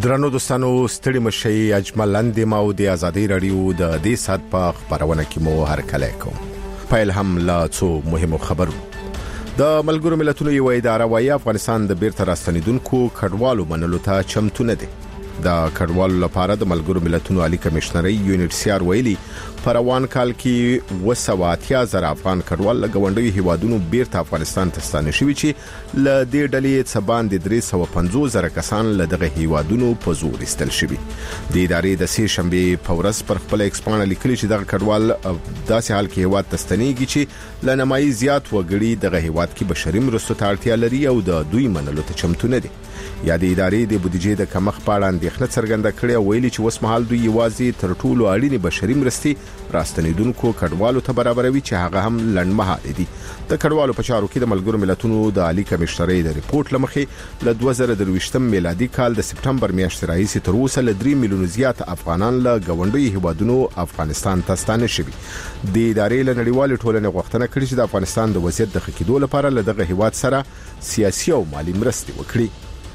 درنو دوستانو ستړي مشي اجمل اندیم او د ازادي رادیو د دې سات په خبرونه کې مو هرکله کوم. پیل هم لا څو مهمو خبرو. د ملګرو ملتونو یو اداره وايي افغانستان د بیرته راستنیدونکو کډوالو منلو ته چمتو نه دی. د کډوالو لپاره د ملګرو ملتونو عالی کمشنري UNHCR ویلي په روان کال کې 280,000 افغان کډوال له غونډوي هیوادونو بیرته افغانستان ته ستانه شوي چې ل دې ډلې څخه باندې 350,000 کسان له دغه هیوادونو په زور استل شوي. د ادارې د سې شنبه په ورځ پر خپل ایکسپانه لیکلي چې دغه کډوال داسې حال کې هیواد تستنیږي چې لنمایي زیات وګړي دغه هیواد کې بشري مرستو ته اړتیا لري او د دوی منلو ته چمتو نه دي. یا د ادارې د بودیجې د کمښت په اړه اندېښنه څرګنده کړې او ویلي چې وسمحال دوی یوازې تر ټولو اړینې بشري مرستې راستنیدونکو کډوالو ته برابروي چې هغه هم لنډمهاله دي. د کډوالو په چارو کې د ملګرو ملتونو د عالی کمشنري د ریپورت لمخې له 2023 میلادي کال د سپټمبر میاشتې راهیسې تر اوسه له 3 میلیون زیات افغانان له غونډوي هیوادونو افغانستان ته ستانه شوي. د ادارې له نړیوال ټولنې غوښتنه کړې چې د افغانستان د وضعیت د ښه کېدو لپاره له دغه هیواد سره سیاسي او مالی مرستې وکړي.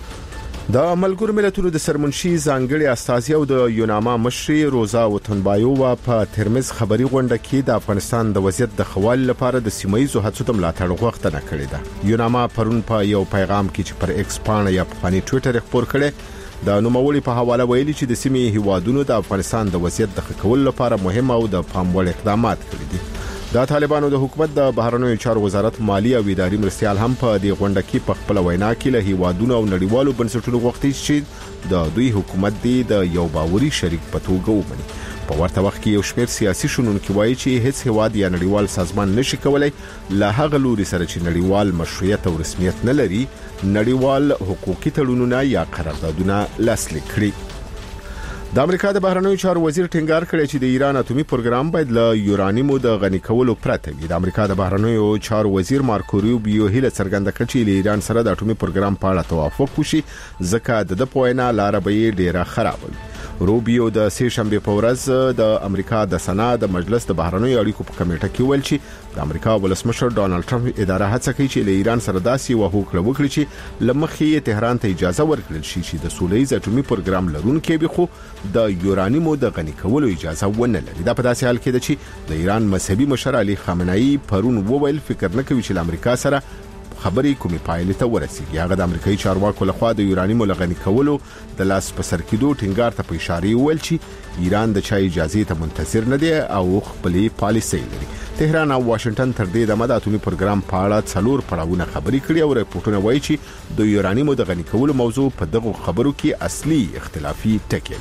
د ملګرو ملتونو د سرمنشي ځانګړي استازي او د یوناما مشري روزا وتنبایووا په ترمز خبري غونډه کې د افغانستان د وضعیت د خوال لپاره د سیمایي هڅو ته ملاتړ غوښتنه کړې ده. یوناما پرون په یو پیغام کې چې پر ایکس پاڼه یا په فني ټوئیټر خبر کړي د نوموړي په حواله ویلي چې د سیمې هیوادونو د افغانستان د وضعیت د ښه کولو لپاره مهم او د پام وړ اقدامات کړي دي. د طالبانو د حکومت د بهرنیو چارو وزارت مالی او اداري مرستيال هم په دې غونډه کې په خپل وینا کې له هیوادونو او نړیوالو بنسټونو غوښتي چې د دوی حکومت د یو باوري شریک په توګه ومني. په ورته وخت کې یو شمېر سیاسي شنونکي وایي چې هیڅ هیواد یا نړیوال سازمان نشي کولای له هغه لوري سره چې نړیوال مشروعیت او رسمیت نه لري نړیوال حقوقي تړونونه یا قراردادونه لاسلیک کړي. د امریکا د بهرنیو چارو وزیر ټینګار کړی چې د ایران اټومي پروګرام باید له یورانیمو د غني کولو پرته وي. د امریکا د بهرنیو چارو وزیر مارکو روبیو هیله څرګنده کړې چې له ایران سره د اټومي پروګرام په اړه توافق وشي ځکه د پوینا لار به ډیره خراب وي. روبیو د سې شنبه په ورځ د امریکا د سنا د مجلس د بهرنیو اړیکو په کمیټه کې ویل چې د امریکا ولسمشر ډونالد ټرمپ اداره هڅه کوي چې له ایران سره داسې وهوکړه وکړي چې لمخې تهران ته اجازه ورکړل شي چې د سولهییز اټومي پروګرام لرونکي به خو د یورانیمو د غني کولو اجازه ونه لري. دا په داسې حال کې ده چې د ایران مذهبي مشر علي خامنه‌ای پرون وویل فکر نه کوي چې امریکا سره خبرې کومې پایلې ته ورسیږي. هغه د امریکایي چارواکو لخوا د یورانیمو لغني کولو د لاس په سر کېدو ټینګار ته په اشاره ویل چې ایران د چا اجازه ته منتظر نه دی او خپلې پالیسۍ لري. تهران او واشنگټن تر دې د اټومي پروګرام په اړه څلور پړاوونه خبرې کړې او راپورټونه وایي چې د یورانیمو د غني کولو موضوع په دغه خبرو کې اصلي اختلافي ټکی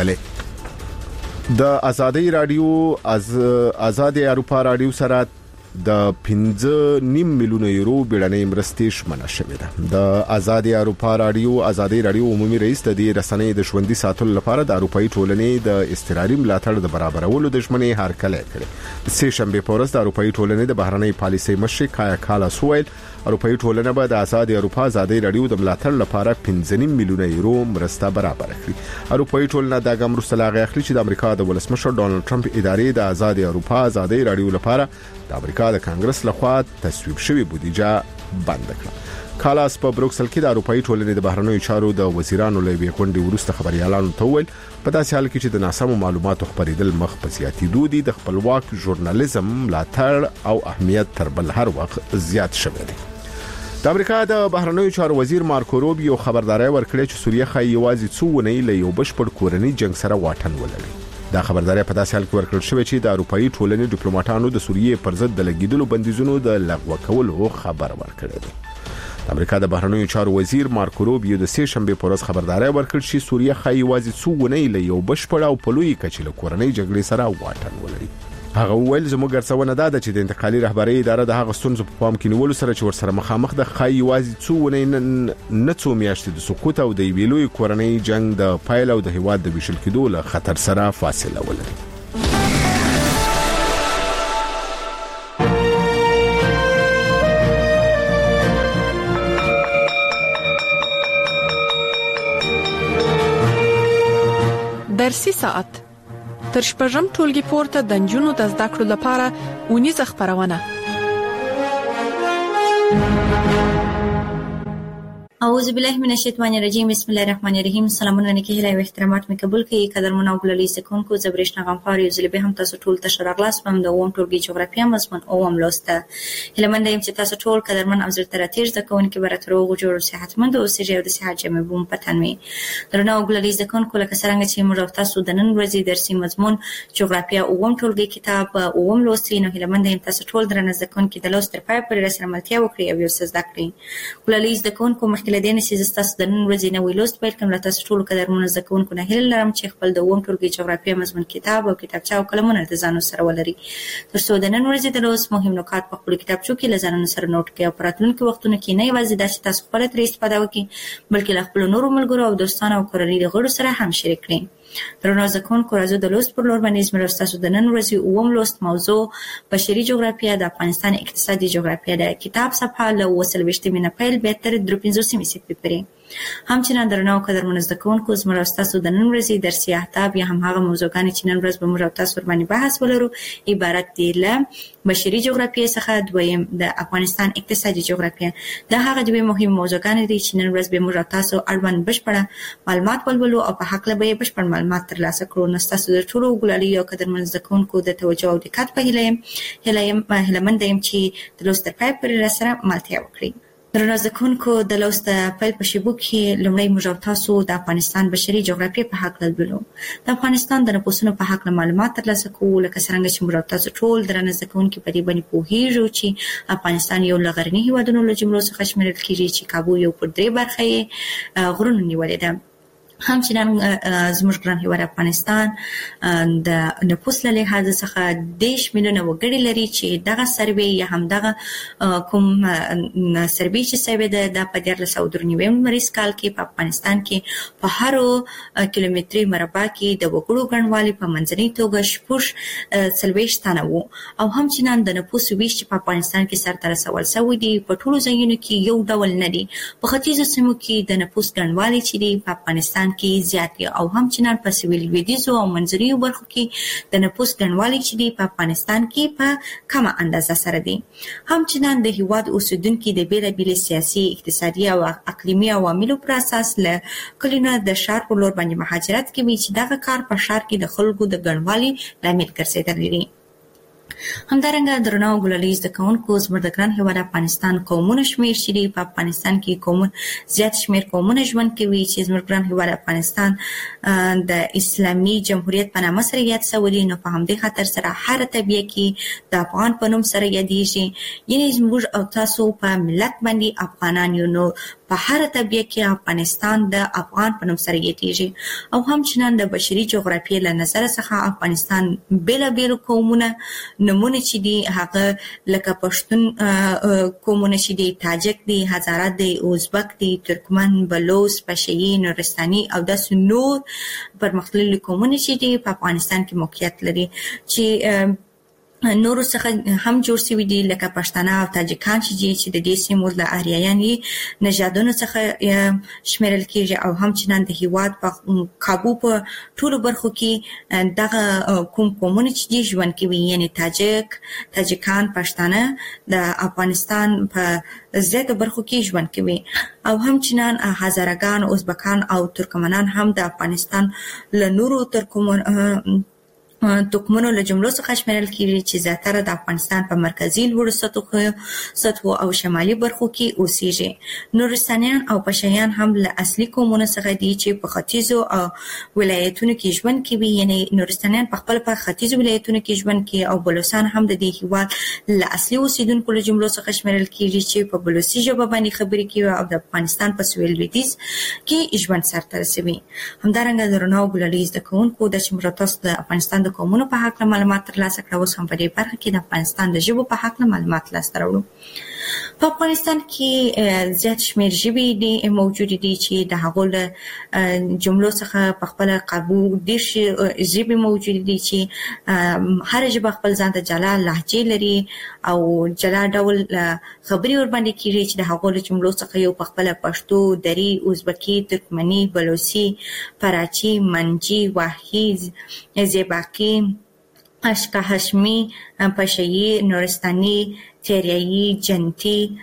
ګرځیدلې. د ازادي رادیو ازادي اروپا رادیو سره د 5.5 میلیون یورو بیړنۍ مرستې شمنه شوې ده. د ازادي اروپا رادیو عمومي رئیس د دې رسنۍ د ژوندۍ ساتلو لپاره د اروپאי ټولنې د استقراري ملاتړ د برابرولو د ژمنې هرکله کړې. سې شنبه په ورځ د اروپאי ټولنې د بهرنۍ پالیسۍ مشر کایا کالاس ویل اروپאי ټولنه به د ازادي اروپا ازادي رادیو د ملاتړ لپاره 5.5 میلیون یورو مرسته برابر کړي. اروپאי ټولنه د ګمرو سلاغه اخلي چې د امریکا د ولسمشر ډونالد ټرمپ ادارې د ازادي اروپا ازادي رادیو لپاره د امریکا د کانګرس لخوا تصویب شوی بودیجه بند کړه. کالاس په بروکسل کې د اروپאי ټولنې د بهرنیو چارو د وزیرانو له غونډې وروسته خبريالانو ته وویل په داسې حال کې چې د ناسمو معلوماتو خبرېدل مخ په زیاتېدو دي د خپلواک ژورنالیزم ملاتړ او اهمیت تر بل هر وخت زیات شوی دی. د امریکا د بهرنیو چارو وزیر مارکو روبیو خبرداري ورکړې چې سوریه خای یوازې څو ونې له یو بشپړ کورنۍ جنگ سره واټن ولري. دا خبرداري په داسې حال کې ورکړل شوې چې د اروپאי ټولنې ډیپلوماټانو د سوریه پر ضد د لګیدلو بندیزونو د لغوه کولو خبر ورکړی دی. د امریکا د بهرنیو چارو وزیر مارکو روبیو د سې شنبه په ورځ خبرداري ورکړ چې سوریه خای یوازې څو ونې له یو بشپړ او په لوی کچې له کورنۍ جګړې سره واټن ولري. هغه ویل زموږ ګرځونه ده چې د انتقالي رهبرۍ اداره د هغه ستونزو په پام کې نیولو سره چې ورسره مخامخ د خای یوازې څو ونې نه څو میاشتې د سقوط او د ویلوي کورنۍ جنگ د پایل او د هیواد د ویشل کېدو له خطر سره فاصله ولري. درسي ساعت تر شپږم ټولګي پورته د نجونو د زده کړو لپاره اونیزه خبرونه. اعوذ بالله من الشیطان الرجیم بسم الله الرحمن الرحیم. سلامونه نیکی هیله او احترامات می قبول کړئ قدرمن او ګلالي سکونکو زبرښت نغمپار یو ځل به هم تاسو ټول ته شرغلاس پم د اوم ټولګي جغرافیا مضمون اوم لوسته هلمند يم چې تاسو ټول قدرمن او زړه تراتیر زکونکو براترو جوړ صحتمند او سجاو د صحت جمع بوم پتن می درنه او ګلالي سکونکو لکه څنګه چې موږ تاسو د نن ورځې درسي مضمون جغرافیا اوم ټولګي کتاب اوم لوستي نو هلمند يم تاسو ټول درنه زکونکو د لوست تر پای پورې سره ملتیا وکړي او یو څه زده کړئ ګلالي سکونکو مخکې لدین چې تاسو د نن ورځې نوې لوست پیل کوم تاسو ټول قدرمن زکونکو نه هیله لرم چې خپل د اوم ټولګي جغرافیا مضمون کتاب او کتابچه او قلمونه د ځانو سره ولري ترڅو د نن ورځې د لوست مهم نکات په خپل کتابچو کې لزانو سره نوٹ کړئ او پراتونکو وختونو کې نه یوازې دا چې تاسو خپل ترې استفاده وکړئ بلکې له خپل نورو ملګرو او دوستانو او کورنۍ د غړو سره هم شریک کړئ. درنو زکونکو راځو د لوست پر لور باندې زموږ تاسو د نن ورځې اوم لوست موضوع بشري جغرافیا د افغانستان اقتصادي جغرافیا د کتاب صفحه له 28 نه پیل به تر 53 صفحې پورې همچنان درنو قدرمن زکونکو زموږ تاسو د نن ورځې درسي اهداف یا هم هغه موضوعګان چې نن ورځ به موږ تاسو ور باندې بحث ولرو عبارت دي له بشري جغرافیا څخه دویم د افغانستان اقتصادي جغرافیا د هغه دوی مهم موضوعګان دي چې نن ورځ به موږ تاسو اړوند بشپړه معلومات ولولو او په حق له به بشپړ معلومات ترلاسه کړو. نو تاسو د ټولو ګلالي او قدرمن زکونکو د توجه او دقت په هیله مند یم چې د لوست تر پای پورې سره ملتیا وکړئ. درنو زکونکو د لوست پیل په شیبو کې لومړی موږ تاسو د افغانستان بشري جغرافیا په حق لولو. د افغانستان د نفوسونو په حق معلومات ترلاسه کوو لکه څنګه چې موږ تاسو ټول درنه زکونکو په دې باندې پوهیږو چې افغانستان یو لغرنی هیوادونو له جملو څخه شمیرل کیږي چې کابو یو پر درې برخه یې غرونو نیولې ده. همچنان زموږ ګران هیواد افغانستان د نفوس له لحاظ څخه 10 میلیونه وګړي لري چې دغه سروې یا هم دغه کوم سروې چې سوي ده د په 1493 لمریز کال کې په افغانستان کې په هر کیلومتري مربع کې د وګړو ګڼوالي په منځنۍ توګه شپږ 40 تنه وو او همچنان د نفوس ویش چې په افغانستان کې سرته رسول شوی دی په ټولو ځایونو کې یو ډول نه دی. په ختیځو سیمو کې د نفوس ګڼوالي چې دی په افغانستان کې زیات دي او همچنان په سویل لویدیځو او منځنیو برخو کې د نفوس ګڼوالي چې دی په افغانستان کې په کمه اندازه سره دي. همچنان د هیواد اوسیدونکو د بیلابیلو سیاسي اقتصادي او اقلیمي عواملو پر اساس له کلینه د شهر په لور باندې مهاجرت کوي چې دغه کار په شهر کې د خلکو د ګڼوالي لامل ګرځیدلی دی. همدارنګه درنو ګلالي زکونکو زموږ د ګران هیواد افغانستان قومونو شمیر چې دی په افغانستان کې قومونه زیات شمیر قومونه ژوند کوي چې زموږ ګران هیواد افغانستان د اسلامي جمهوریت په نامه سره یاد شوی دی. نو په همدې خاطر سره هر طبیعه کې د افغان په نوم سره یادېږي یعنی زموږ او تاسو په ملت باندې افغانان یو نو په هر طبیعه کې افغانستان د افغان په نوم سره یادېږي او همچنان د بشري جغرافیې له نظر څخه افغانستان بیلابیل قومونه نمونه چې دی هغه لکه پښتون قومونه چې دی تاجک دی هزاره دی ازبک دی ترکمن بلوچ پشهیی نورستاني او داسې نور پرمختللي قومونه چې دی په افغانستان کې موقعیت لري چې نور څخه هم جوړ شوی دي لکه پښتانه او تاجکان چې د دې سیمو له آریایاني نژادونو څخه شمیرل کیږي او همچنان د هیواد په کابو په ټولو برخو کې دغه کوم قومونه چې ژوند کوي یعنی تاجکان پښتانه د افغانستان په زیاتو برخو کې ژوند کوي او همچنان هزارګان ازبکان او ترکمنان هم د افغانستان له نورو ترکمنو له جملو څخه شمیرل کیږي چې زیاتره د افغانستان په مرکزي لوړو سطحو او شمالي برخو کې اوسېږي. نورستانیان او پشهیان هم له اصلي قومونو څخه دي چې په ختیځو او ولایتونو کې ژوند کوي یعنی نورستانیان په خپل په ختیځو ولایتونو کې ژوند کوي او بلوچستان هم د دې هیواد له اصلي اوسیدونکو له جملو څخه شمیرل کیږي چې په بلوچي ژبه باندې خبرې کوي او د افغانستان په سویل لویدیځ کې ژوند سرته رسوي. همدارنګه درنو ګلالي زکونکو د چې تاسو د افغانستان قومونو په حق معلومات ترلاسه کړو اوس هم په دې برخه کې د افغانستان د ژبو په حق معلومات لاسته راوړو. په افغانستان کې زیات شمیر ژبې دي موجود دي چې د هغو له جملو څخه په خپل قابو ډېر ژبې موجود دي چې هر ژبه خپل ځان ته جلا لهجې لري او جلا ډول خبرې ور باندې کیږي چې د هغو له جملو څخه یو په خپل پښتو دری ازبکی ترکمني بلوچي فراچي منجي واهي زیباقي اشکا هشمی پشه‌ای، نورستاني، تیریایي، جنتي،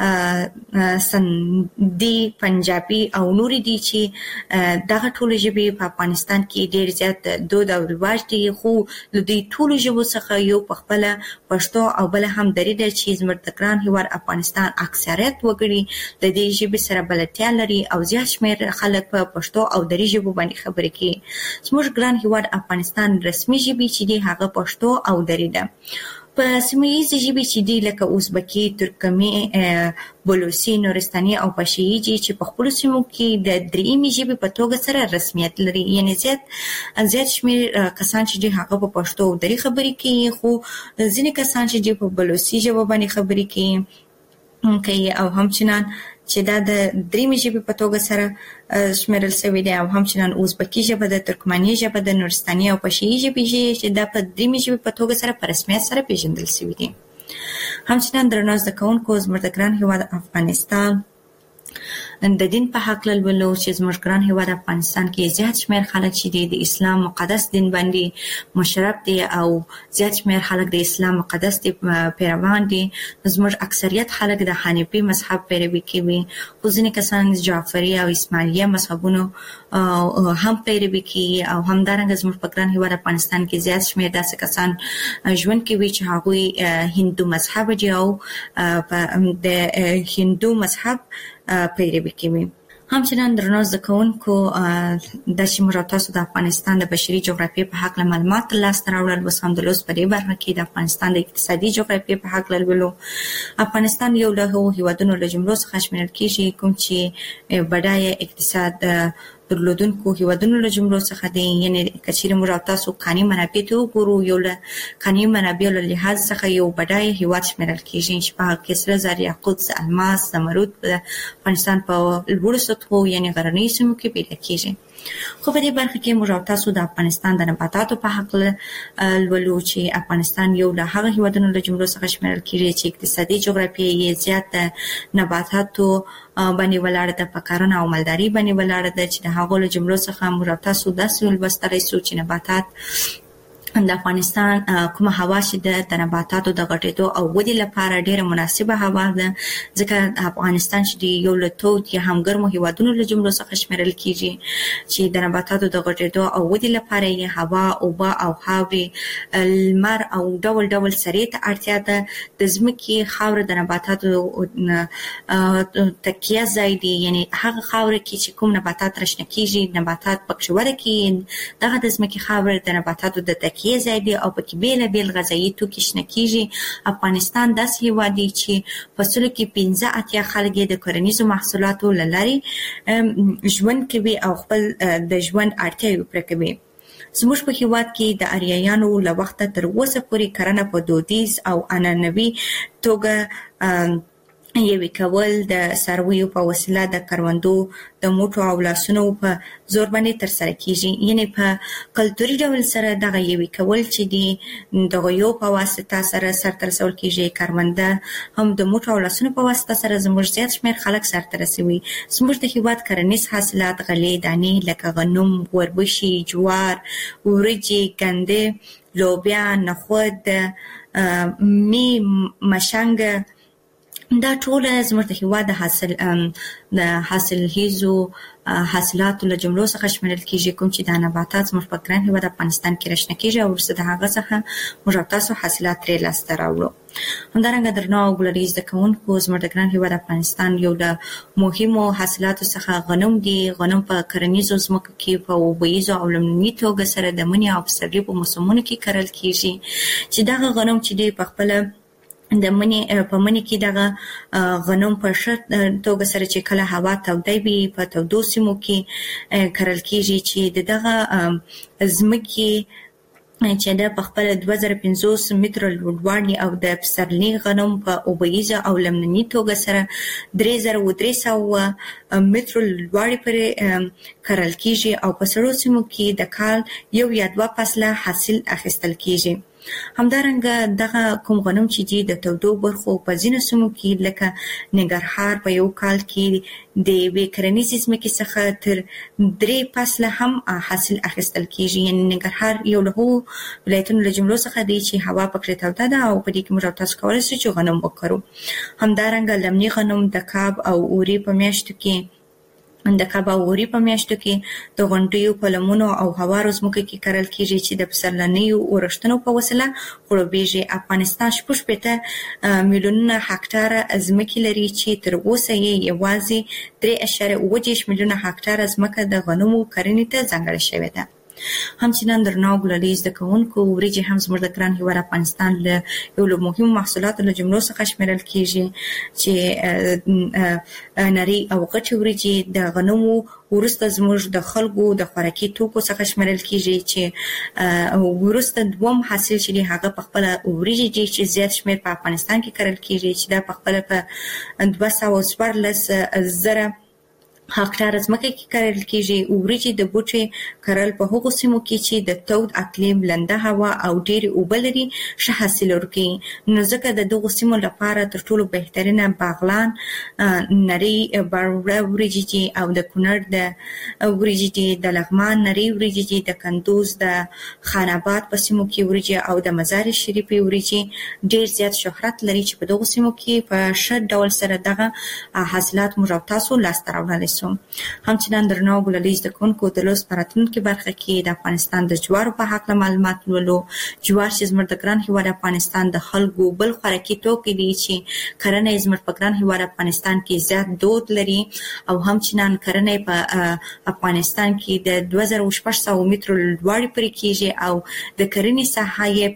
سندي، پنجابي او نور دي چې دغه ټول ژبې په افغانستان کې ډېر زیات دود او رواج دي. خو د دې ټول ژبو څخه یو په خپل پښتو او بل هم دري ده چې زموږ د ګران هیواد افغانستان اکثریت وګړي د دې ژبې سره بلدتیا لري او زیات شمېر خلک په پښتو او دري ژبو باندې خبرې کوي. زموږ ګران هیواد افغانستان رسمي ژبې چې دي هغه پښتو او دري ده. په سیمه ییزې ژبې چې دي لکه ازبکي، ترکمي، بلوچي، نورستاني او پشه‌ای چې په خپلو سیمو کې د درېیمې ژبې په توګه سره رسمیت لري، یعنې زیات شمېر کسان چې دي هغه په پښتو او دري خبرې کوي، خو ځینې کسان چې دي په بلوچي ژبه باندې خبرې کوي او همچنان چې دا د درېیمې ژبې په توګه سره شمیرل شوی دی او همچنان ازبکي ژبه د ترکمني ژبه د نورستاني او پشه‌ای ژبې چې دا په درېیمې ژبې په توګه سره په رسمیت سره پیژندل شوی دي. همچنان درنو زده کوونکو، زموږ د ګران هیواد افغانستان د دین په حق لولو چې زموږ ګران هیواد افغانستان کې زیات شمېر خلک چې دي د اسلام مقدس دین باندې مشرف دي او زیات شمېر خلک د اسلام مقدس دي پیروان دي. زموږ اکثریت خلک د حنیفي مذهب پیروي کوي، خو ځینې کسان جعفري او اسماعیلیه مذهبونو هم پیروي کوي او همدارنګه زموږ په ګران هیواد افغانستان کې زیات شمېر داسې کسان ژوند کوي چې هغوی هندو مذهب دي او د هندو مذهب پیروي کوي. همچنان درنو زده کوونکو، د چې موږ تاسو د افغانستان د بشري جغرافیې په حق معلومات لاسته راوړل، اوس هم د لوست په دې برخه کې د افغانستان د اقتصادي جغرافیې په حق لولو. افغانستان یو له هغو هیوادونو له جملو څخه شمیرل کېږي کوم چې بډایه اقتصاد درلودونکو هیوادونو له جملو څخه دی. یعنې که چیرې موږ تاسو کاني منابع ته وګورو، یو له کاني منابعو له لحاظ څخه یو بډایه هیواد شمیرل کېږي چې په هغه کې سره زر، یاقوت، الماس، زمرد د افغانستان په لوړو سطحو یعنې غرنیو سیمو کې پیدا کېږي. خو په دې برخه کې موږ تاسو د افغانستان د نباتاتو په حق لولو چې افغانستان یو له هغه هیوادونو له جملو څخه شمیرل کېږي چې اقتصادي جغرافیه یې زیات د نباتاتو باندې ولاړه ده، په کرنه او مالداري باندې ولاړه ده چې د هغو له جملو څخه موږ تاسو داسې ولوستلی شو چې نباتات د افغانستان کومه هوا چې د نباتاتو د غټېدو او ودې لپاره ډېره مناسبه هوا ده، ځکه افغانستان چې یو له تود یا هم ګرمو هیوادونو له جملو څخه شمیرل کېږي چې د نباتاتو د غټېدو او ودې لپاره یې هوا، اوبه او خاورې، لمر او ډول ډول سرې ته اړتیا ده. د ځمکې خاوره د نباتاتو تکیه ځای دی، یعنې هغه خاوره کې چې کوم نباتات راشنه کېږي، نباتات پکې وده کوي، دغه د ځمکې خاوره د نباتاتو د تکیه ځای دی او پکې بېلابېل غذایي توکي شنه کېږي. افغانستان داسې هېواد دی چې په سلو کې 85 خلک د کرنیزو محصولاتو له لارې ژوند کوي او خپل د ژوند اړتیاوې پوره کوي. زموږ په هېواد کې د اریایانو له وخته تر اوسه پورې کرنه په دودیز او عنعنوي توګه یوې کول د څارویو په وسیله د کروندو د موټو او لاسونو په زور باندې ترسره کېږي. یعنې په کلتوري ډول سره دغه یوې کول چې دي د غویو په واسطه سره سرته رسول کېږي، کرونده هم د موټو او لاسونو په واسطه سره زموږ زیات شمېر خلک سرته رسوي. زموږ د هېواد کرنیز حاصلات غلې، دانې لکه غنم، وربشي، جوار، وریجې، ګندې، لوبیا، نخود، می، مشنګ، دا ټول زموږ د هېواد د حاصلخیزو حاصلاتو له جملو څخه شمیرل کېږي کوم چې دا نباتات زموږ په ګران هېواد افغانستان کې راشنه کېږي او وروسته د هغه څخه موږ تاسو حاصلات ترې لاسته راوړو. همدارنګه درنو او ګلري زده کوونکو، زموږ د ګران هېواد افغانستان یو له مهمو حاصلاتو څخه غنم دی. غنم په کرنیزو ځمکو کې په اوبهیزو او لمنني توګه سره د مني او پسرلي په موسمونو کې کرل کېږي چې دغه غنم چې دی په خپله د مني په مني کې دغه غنم په ښه توګه سره چې کله هوا توده وي په تودو سیمو کې کرل کېږي چې دغه ځمکې چې د په خپله 2050 متره لوړوالی او د پسرلي غنم په اوبهیزه او لمنني توګه سره 3300 متره لوړوالی پورې کرل کېږي او په سړو سیمو کې د کال 1 یا 2 فصله حاصل اخیستل کېږي. همدارنګه دغه کوم غنم چې دي د تودو برخو په ځینو سیمو کې لکه ننګرهار په یو کال کې د یوې کرنیزې ځمکې څخه تر 3 فصله هم حاصل اخیستل کیږي. یعنې ننګرهار یو له هغو ولایتونو له جملو څخه دی چې هوا پکې توده ده او په دې کې موږ تاسو کولی شو چې غنم وکرو. همدارنګه لمني غنم د کاب او اوري په میاشتو کې د غونډیو په لمنو او هوارو ځمکو کې کرل کیږي چې د پسرلنیو اورښتونو په وسیله خړوبېږي. افغانستان 6 میلیونه هکټاره ځمکې لري چې تر اوسه یې یوازې 3.7 میلیونه هکټاره ځمکه د غنمو کرنې ته ځانګړې شوې ده. همچنان درنو ګلالي زده کوونکو وریجې هم زموږ د ګران هیواد افغانستان له یو له مهمو محصولاتو له جملو څخه شمیرل کیږي چې نری او غټې وریجې د غنمو وروسته زموږ د خلکو د خوراکي توکو څخه شمیرل کیږي چې وروسته دوم حاصل چې هغه په خپل وریجې دي چې زیات شمیر په افغانستان کې کرل کیږي چې دا په خپل په 214,000 هکټاره ځمکه کې کرل کیږي. وریجې د بوټي کرل په هغو سیمو کې چې د تود اقلیم، لنده هوا او ډېرې اوبه لري ښه حاصل ورکوي. نو ځکه د دغو سیمو لپاره تر ټولو بهترینه باغلان نری باروړه وریجې دي او د کونړ د وریجې دي، د لغمان نری وریجې دي، د کندوز د خان آباد په سیمو کې وریجې او د مزار شریفې وریجې ډېر زیات شهرت لري چې په دغو سیمو کې په ښه ډول سره دغه حاصلات موږ او تاسو لاسته راوړلی. همچنان درنو ګلالي زده کوونکو د لوست په راتلونکي برخه کې د افغانستان د جوارو په هکله معلومات لولو. جوار چې زموږ د ګران هیواد افغانستان د خلکو بل خوراکي توکی دی چې کرنه یې زموږ په ګران هیواد افغانستان کې زیات دود لري او همچنان کرنه په افغانستان کې د 2600 مترو لوړې پورې کیږي او د کرنې ساحه یې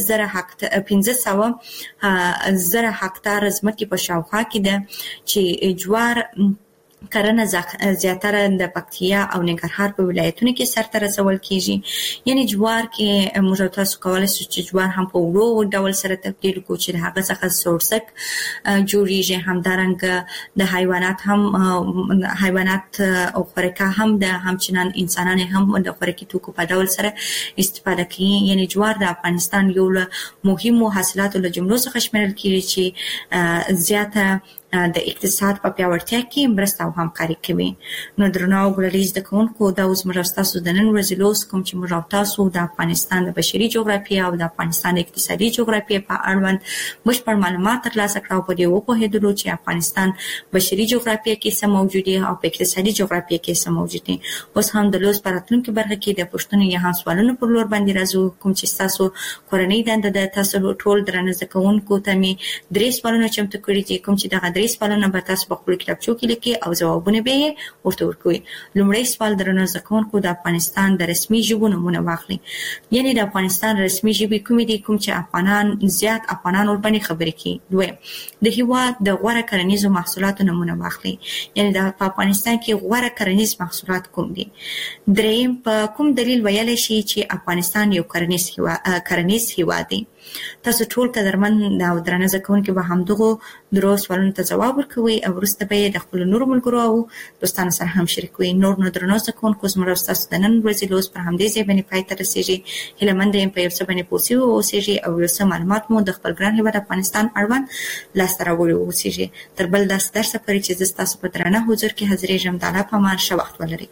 15,000 هکټاره ځمکې په شاوخوا کې ده چې جوار کرنه زیاتره د پکتیا او ننګرهار په ولایتونو کې سرته رسول کیږي. یعنی جوار کې موږ تاسو کولی شو چې جوار هم په ورو ډول سره تبدیل کړو چې هغه څخه سورسک جوړیږي. همدارنګه د حیوانات او خوراکه هم د همچنان انسانان هم د خوراکي توکو په ډول سره استفاده کوي. یعنی جوار د افغانستان یو له مهمو حاصلاتو له جملو څخه شمیرل کیږي چې زیاته د اقتصاد په پیاوړتیا کې مرسته او همکاري کوي. نو درنو ګلالي زده کوونکو دا اوس موږ تاسو د نن ورځې لوست کوم چې موږ تاسو د افغانستان د بشري جغرافیه او د افغانستان د اقتصادي جغرافیه په اړوند بشپړ معلومات ترلاسه کړو. په دې وپوهېدلو چې افغانستان بشري جغرافیه کې څه موجود دي او په اقتصادي جغرافیه کې څه موجود دي. اوس هم د لوست په راتلونکي برخه کې د پوښتنو یا هم سوالونو پر لور باندې راځو. کوم چې تاسو کورنۍ دنده ده، تاسو ټول درنه زده کوونکو ته مې 3 سوالونه چمتو کړي دي. کوم چې دغه 3 سوالونه به تاسو په خپل کتابچو کې لیکئ او ځوابونه به یې ورته ورکوئ. لومړی سوال درنو زده کوونکو د افغانستان د رسمي ژبو نومونه واخلئ. یعنی د افغانستان رسمي ژبې کومې دي کوم چې افغانان ورباندې خبرې کوي. دویم د هیواد د غوره کرنیزو محصولاتو نومونه واخلئ. یعنی د افغانستان کې غوره کرنیز محصولات کوم دي. دریم په کوم دلیل ویلی شي چې افغانستان یو کرنیز هیواد دی. تاسو ټول قدرمن او درنه زده کوونکي به همدغو درو سوالونو ته ځواب ورکوئ او وروسته به یې د خپلو نورو ملګرو او دوستانو سره هم شریکوئ. نو درنو زده کوونکو زموږ او ستاسو د نن ورځې لوست پر همدې ځای باندې پای ته رسېږي. هیله یم په یو څه باندې پوه سوي واوسېږئ او یو څه معلومات مو د خپل ګران هېواد افغانستان اړوند لاسته راوړي واوسېږئ. تر بل داسې درسه پورې چې زه ستاسو په درانه حضور کې حاضرېږم. د الله په امان، ښه وخت ولرئ.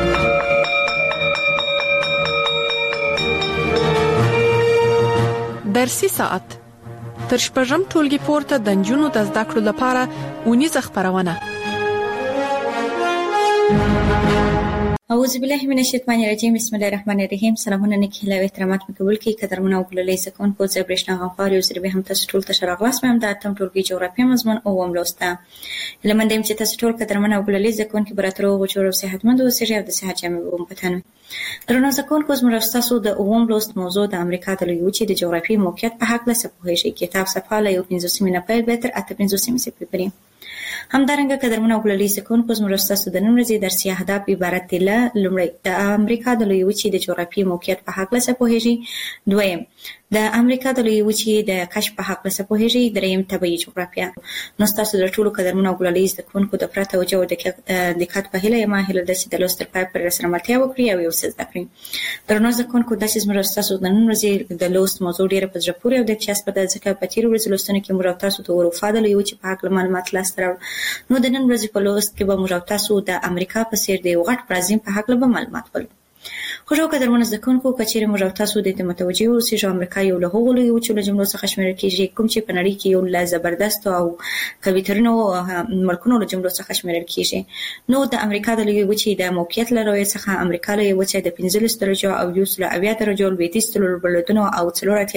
درسي ساعت تر شپږم ټولګي پورته د نجونو د زده کړو لپاره اونیزه خبرونه. اعوذ بالله من الشیطان الرجیم. بسم الله الرحمن الرحیم. سلامونه نیکی له احترامات مقبول کی قدرمن او ګلالي سکون کو زبرشنا غفار یو سره به هم تاسو ټول ته شراغلاس مې هم د اتم ټولګي جغرافیه مضمون او وملوسته. لمندم چې تاسو ټول قدرمن او ګلالي سکون کی براترو او جوړو صحتمند او سره د صحت جامع ووم پتن. درنو سکون کو زموږ تاسو د وملوست موضوع د امریکا د لوی وچې د جغرافیې موقعیت په حق له سپوږی کتاب صفحه له 15 نه پیل به تر 15 سپری. همدارنګه قدرمن او ګلالي سکون کو زموږ تاسو د نن ورځې درسي اهداف عبارت دي له لومړی د امریکا د لوی وچې د جغرافیې موقعیت په حق له سپوږی. دویم د امریکا د لویې وچې د کشف په هکله څه پوهیږئ؟ دریم طبیعي جغرافیه. نو ستاسو د ټولو قدرمنو او ګلالي زده کوونکو د پوره توجه او دقت په هیله یم هیله ده چې د لوست تر پای پورې راسره ملتیا وکړي او یو څه زده کړي. درنو زده کوونکو دا چې زموږ ستاسو د نن ورځې د لوست موضوع ډېره په زړه پورې او دلچسپه ده ځکه په تېرو ورځو لوستونو کې موږ او تاسو د اروپا د لویې وچې په هکله معلومات لاسته راوړل. نو د نن ورځې په لوست کې به موږ او تاسو د امریکا په څېر د یو غټ برازیل په هکله به معلومات ولرو. خوږو قدرمنو زده کوونکو که چیرې موږ او تاسو د دې متوجه اوسئ چې امریکا یو له هغو لویو وچو له جملو څخه شمیرل کېږي کوم چې په نړۍ کې یو له زبردستو او قوی‌ترینو ملکونو له جملو څخه شمیرل کېږي. نو د امریکا د لویې وچې د موقعیت له رویې څخه امریکا لویې وچه د 15 درجو او 170 درجو لویدیځ څلوربلدونو او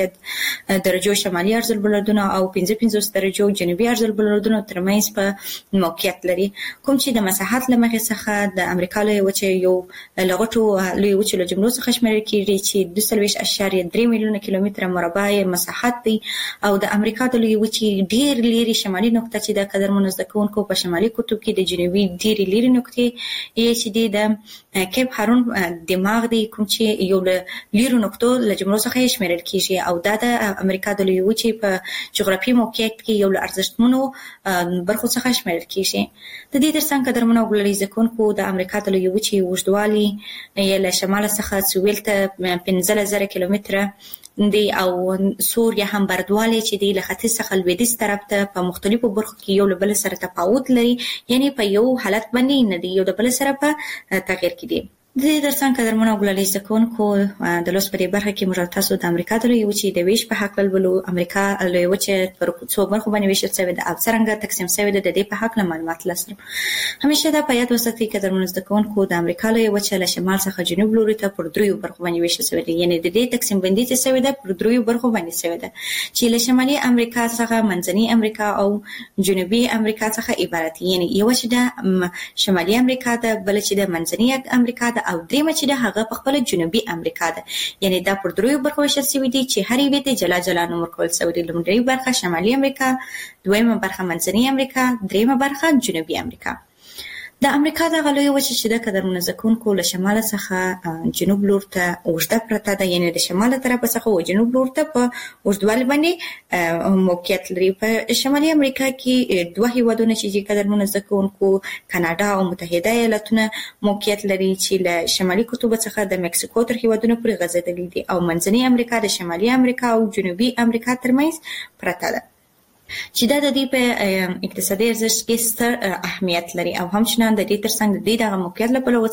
4 درجو شمالي عرضالبلدونو او 55 درجو جنوبي عرضالبلدونو ترمنځ په موقعیت لري کوم چې د مساحت له مخې څخه د امریکا لویې وچې یو له غټو لویې وچې له جملو څخه شمیرل کېږي چې 22.3 میلیونه کیلومتره مربع مساحت دی او د امریکا د لویې وچې ډېر لرې شمالي نقطه چې د قدرمنو زده کوونکو په شمالي قطب کې د جنوبي ډېرې لرې نقطې یې چې د کیپ هارون دماغ دی کوم چې یو له لرې نقطو له جملو څخه شمیرل کېږي او دا د امریکا د لویې وچې په جغرافیایي موقعیت کې یو له ارزښتمنو برخو څخه شمیرل کېږي. د دې ترڅنګ قدرمنو او ګلالي زده کوونکو د امریکا د لویې وچې اوږدوالی یې له شمال څخه 15,000 کیلومتره دی او سور یا هم بردوالی چې دی له ختیځ څخه لویدیځ طرف ته په مختلفو برخو کې یو له بل سره تفاوت لري یعنی په یو حالت باندې نه دی یو د بل سره په تغیر کې دی. د دې ترڅنګ قدرمنو او ګلالي زده کوونکو د لوست په دې برخه کې موږ تاسو د امریکا د لویې وچې د ویش په هکله ولولو. امریکا لویې وچې پر څو برخو باندې ویشل شوې ده او څرنګه تقسیم شوې ده د دې په هکله معلومات لاسته همیشه دا په یاد وساتئ قدرمنو زده کوونکو د امریکا لویې وچې له شمال څخه جنوب لوري ته پر دریو برخو باندې ویشل شوې ده یعنی د دې تقسیم بندي چې شوې ده پر دریو برخو باندې شوې ده چې له شمالي امریکا څخه منځنۍ امریکا او جنوبي امریکا څخه عبارت یعنی یو چې د شمالي امریکا ده بل چې د منځنۍ امریکا ده او درېیمه چې هغه په خپل جنوبي امریکا ده یعنی دا پر دریو برخو ویشل شوي دي چې هر یوې ته جلا جلا نوم ورکول شوی دی. لومړۍ برخه شمالي امریکا، دویمه برخه منځنۍ امریکا، دریمه برخه جنوبي امریکا. د امریکا د غلوی وچه چې د قدرمنو زده کوونکو له شمال څخه جنوب لور ته اوږده پرته ده یعنی د شمال طرف څخه و جنوب لور ته په اوږدوالي باندې موقعیت لري. په شمالي امریکا کې دوه هیوادونه چې قدرمنو زده کوونکو کاناډا او متحده ایالاتونه موقعیت لري چې له شمالي قطب څخه د مکسیکو تر هیوادونو پورې غځېدلي دي او منځنۍ امریکا د شمالي امریکا او جنوبي امریکا ترمنځ پرته ده چې دا د دې په اقتصادي ارزښت کې ستر اهمیت لري او همچنان د دې ترڅنګ د دې دغه موقعیت له پلوه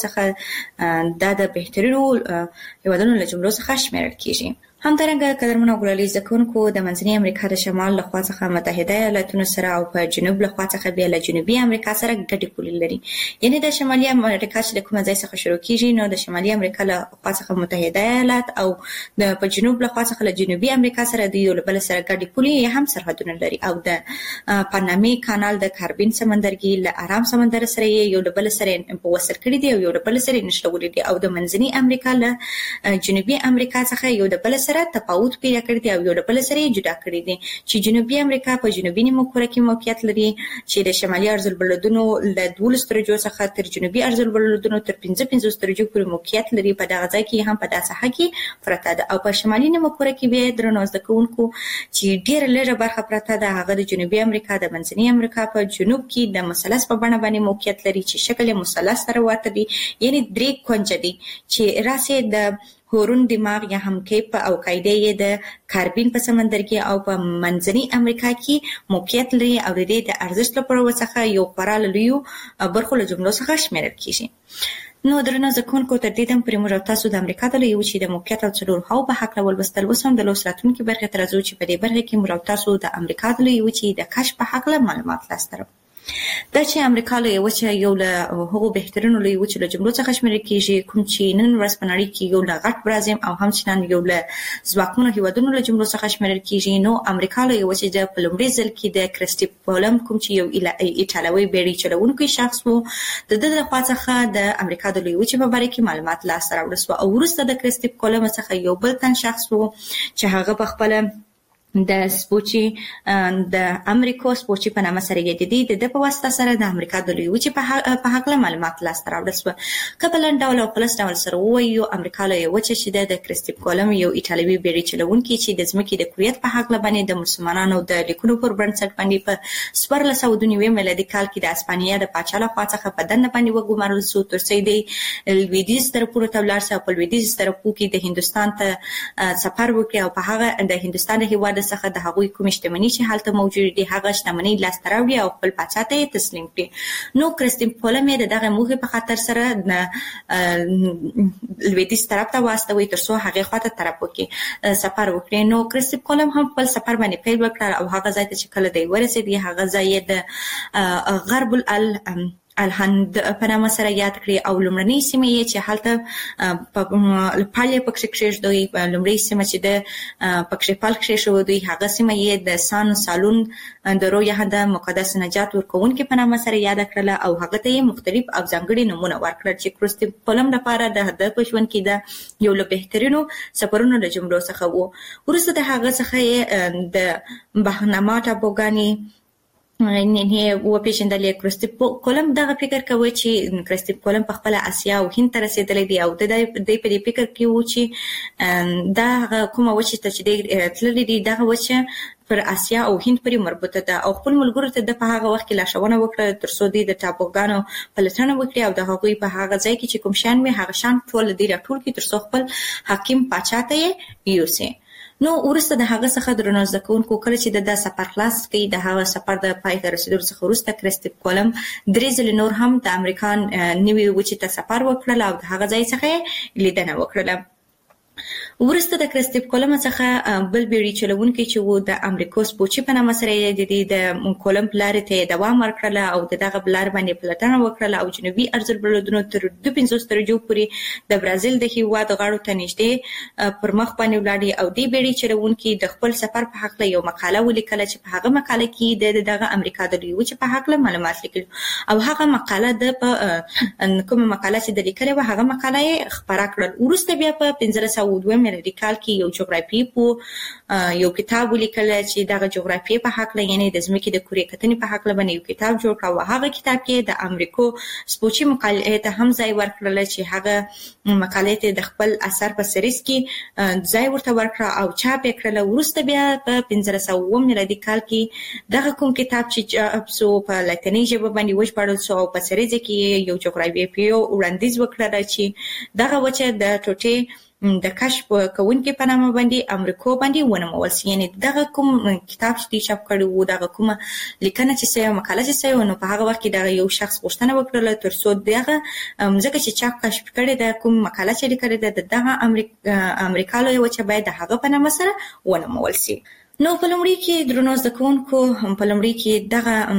څخه دا د بهترینو هیوادونو له جملو څخه شمیرل کېږي. همدارنګه قدرمنو او ګلالي زده کوونکو د منځنۍ امریکا د شمال له خوا څخه متحده ایالاتونو سره او په جنوب له خوا څخه بیا له جنوبي امریکا سره ګډې پولې لري یعنی د شمالي امریکا چې د کومه ځای څخه شروع کېږي نو د شمالي امریکا له خوا څخه متحده ایالات او د په جنوب له خوا څخه له جنوبي امریکا سره د یو بل سره ګډې پولې هم سرحدونه لري او د پانامي کانال د کاربین سمندرګي له آرام سمندر سره یو بل سره په وصل کړي دي او یو بل سره نښلولي دي او د منځنۍ امریکا له جنوبي امریکا څخه یو بل سره تفاوت پیدا کړی دی او یو بل سره جدا کړی دي چې جنوبي امریکا په جنوبي نیمه کره کې موقعیت لري چې د شمالي عرضالبلدونو له 12 درجو څخه تر جنوبي عرضالبلدونو تر 15 درجو پورې موقعیت لري. په دغه ځای کې هم په داسې ساحه کې پرته ده او په شمالي نیمه کره کې به درنو زده کوونکو چې ډېر لږه برخه پرته ده هغه د جنوبي امریکا د منځنۍ امریکا په جنوب کې د مثلث په بڼه باندې موقعیت لري چې شکل یې مثلث سره ورته دی یعنی درې کونجه دي چې راسه د هورون دماغ یا هم کیپ او قاعده یې د کاربین په سمندرګي او په منځنۍ امریکا کې موقعیت لري او د دې د ارزښت لپاره څخه یو خورا لوی برخه له جملو څخه شمیرل کیږي. نو درنو زده کوونکو تر دې دم پرې موږ تاسو د امریکا د لویې وچې د موقعیت او څلور هاو په هکله ولوستل اوس هم د لوست راتلونکي برخې ته راځو چې په دې برخه کې موږ تاسو د امریکا د لویې وچې د کشف په هکله معلومات لاسته راوړو. دا چې امریکا لویې وچه یو له هغو بهترینو لویې وچو له جملو څخه شمیرل کېږي کوم چې نن ورځ په نړۍ کې یو له غټ برازیل او همچنان یو له ځواکمنو هیوادونو له جملو څخه شمیرل کېږي. نو امریکا لویې وچه د په لومړي ځل کې د کریسټوف کولمب کوم چې یو ایټالوي بیړۍ چلوونکی شخص و د ده له خوا څخه د امریکا د لویې وچې په باره کې معلومات لاسته راوړل شو او وروسته د کریسټوف کولمب څخه یو بل تن شخص و چې هغه په خپله د سپوچي د امریکا سپوچي په نامه سره یې د په واسطه سره د امریکا د لوی وچې په حق له معلومات لاسته راوړل شو. کبلن ډول او پلس ډول سره وایو امریکا له وچې چې د کریستوف کولم یو ایټالوي بیړۍ چلونکي چې د ځمکې د کوریت په حق له باندې د مسلمانانو د لیکونو پر بنسټ باندې په 1492 میلادي کال کې د اسپانیا د پاچا له خوا څخه په دنه باندې وګمارل شو تر څو د لویدیځ طرفونو ته ولاړ شو. په لویدیځ طرفو کې د هندستان ته سفر وکړي او په هغه د هندستان د هیواد څخه د هغوی کوم شتمنۍ چې حالت موجود دي هغه شتمنۍ لاسته راوړي او خپل پاچا ته تسلیم کړي. نو کریستوف کولم دغه موخې په خاطر سره لویدیځ طرف ته واستوي تر څو هغه خواته طرف وکړي سفر وکړي. نو کریستوف کولم هم خپل سفر باندې پیل وکړ او هغه ځای ته چې کله دی ورسېد هغه ځای د غرب الهند په نامه سره یاد کړی او لومړنۍ سیمه یې چې هلته په پاله پکښې کېږدوي لومړنۍ سیمه چې د پکښې پال کېږدوي دوی هغه سیمه یې د سان سالون د رویا د مقدس نجات ورکوونکي په نامه سره یاد کړل او هغه ته یې مختلف او ځانګړي نمونه ورکړل چې کریستوف کولم لپاره د په ژوند کې د یو له بهترینو سفرونو له جملو څخه وو. وروسته د هغه څخه د بهنما ټاپوګانې نه و پیژندل. کریستوف کولم دغه فکر کوي چې کریستوف کولم په خپل آسیا او هند ته رسیدلی دی او د په دې فکر کې و چې دا کومه وچه ته چې تللی دی دغه وچه پر آسیا او هند پورې مربوطه ده او خپل ملګرو ته د په هغه وخت کې لارښوونه وکړه تر څو د ټاپوګانو پلټنه وکړي او د هغوی په هغه ځای کې چې کوم شان وي هغه شان ټول دی راټول کړي تر څو خپل حاکم پاچا ته یې یوسي. نو ورسته د هغه څخه درنو ځکونکو کړ چې د سفر خلاص کړي د هغه سفر د پای ته رسیدو څخه وروسته کریستوف کولم درې ځله نور هم د امریکا نوي وچې ته سفر وکړل او د هغه ځای څخه لیدنه وکړله. ورسته د کریستوف کولم څخه بل بیړۍ چلونکي چې وو د امریکا سپوچي په نامه سره د کولم لارې ته دوام ورکړل او دغه لار باندې پلټنه وکړل او جنوبي ارزل بلدونو تر 250 درجو پورې د برازیل د هیواد غاړو ته نږدې پر مخ باندې ولاړ او د بیړۍ چلونکي د خپل سفر په حق له یو مقاله ولیکل چې په هغه مقاله کې دغه امریکا د لوی وچې په حق له معلومات لیکل او هغه مقاله د کومه مقاله چې د لیکلې و هغه مقاله یې خبره کړل. ورسته بیا په 1502 میلادي کال کې یو جغرافي په یو کتاب ولیکل چې دغه جغرافي په حق له یعنی د ځمکې د کورې کتنې په حق له باندې یو کتاب جوړ کړ او هغه کتاب کې د امریکا سپوچي مقالې ته هم ځای ورکړل چې هغه مقالې ته د خپل اثر په سریز کې ځای ورته ورکړ او چاپ یې کړل. ورسته بیا په 1500 میلادي کال کې دغه کوم کتاب چې سو په لاتیني ژبه باندې وژباړل شو او په سریز کې یو جغرافي وړاندیز وکړل چې دغه وچه د ټوټې د کشف کوونکي په نامه باندې امریکا باندې ونومول شي. یعنی دغه کوم کتاب چې چاپ کړی وو دغه کومه لیکنه چې سوی مقاله چې سوی نو په هغه وخت کې دغه یو شخص غوښتنه وکړله تر څو دغه ځکه چې چاپ کشف کړی د کوم مقاله چې لیکلې ده دغه امریکا لوی وچه باید د هغه په نامه سره ونومول شي. نو په لومړي کې درنو زدهکوونکو په لومړي کې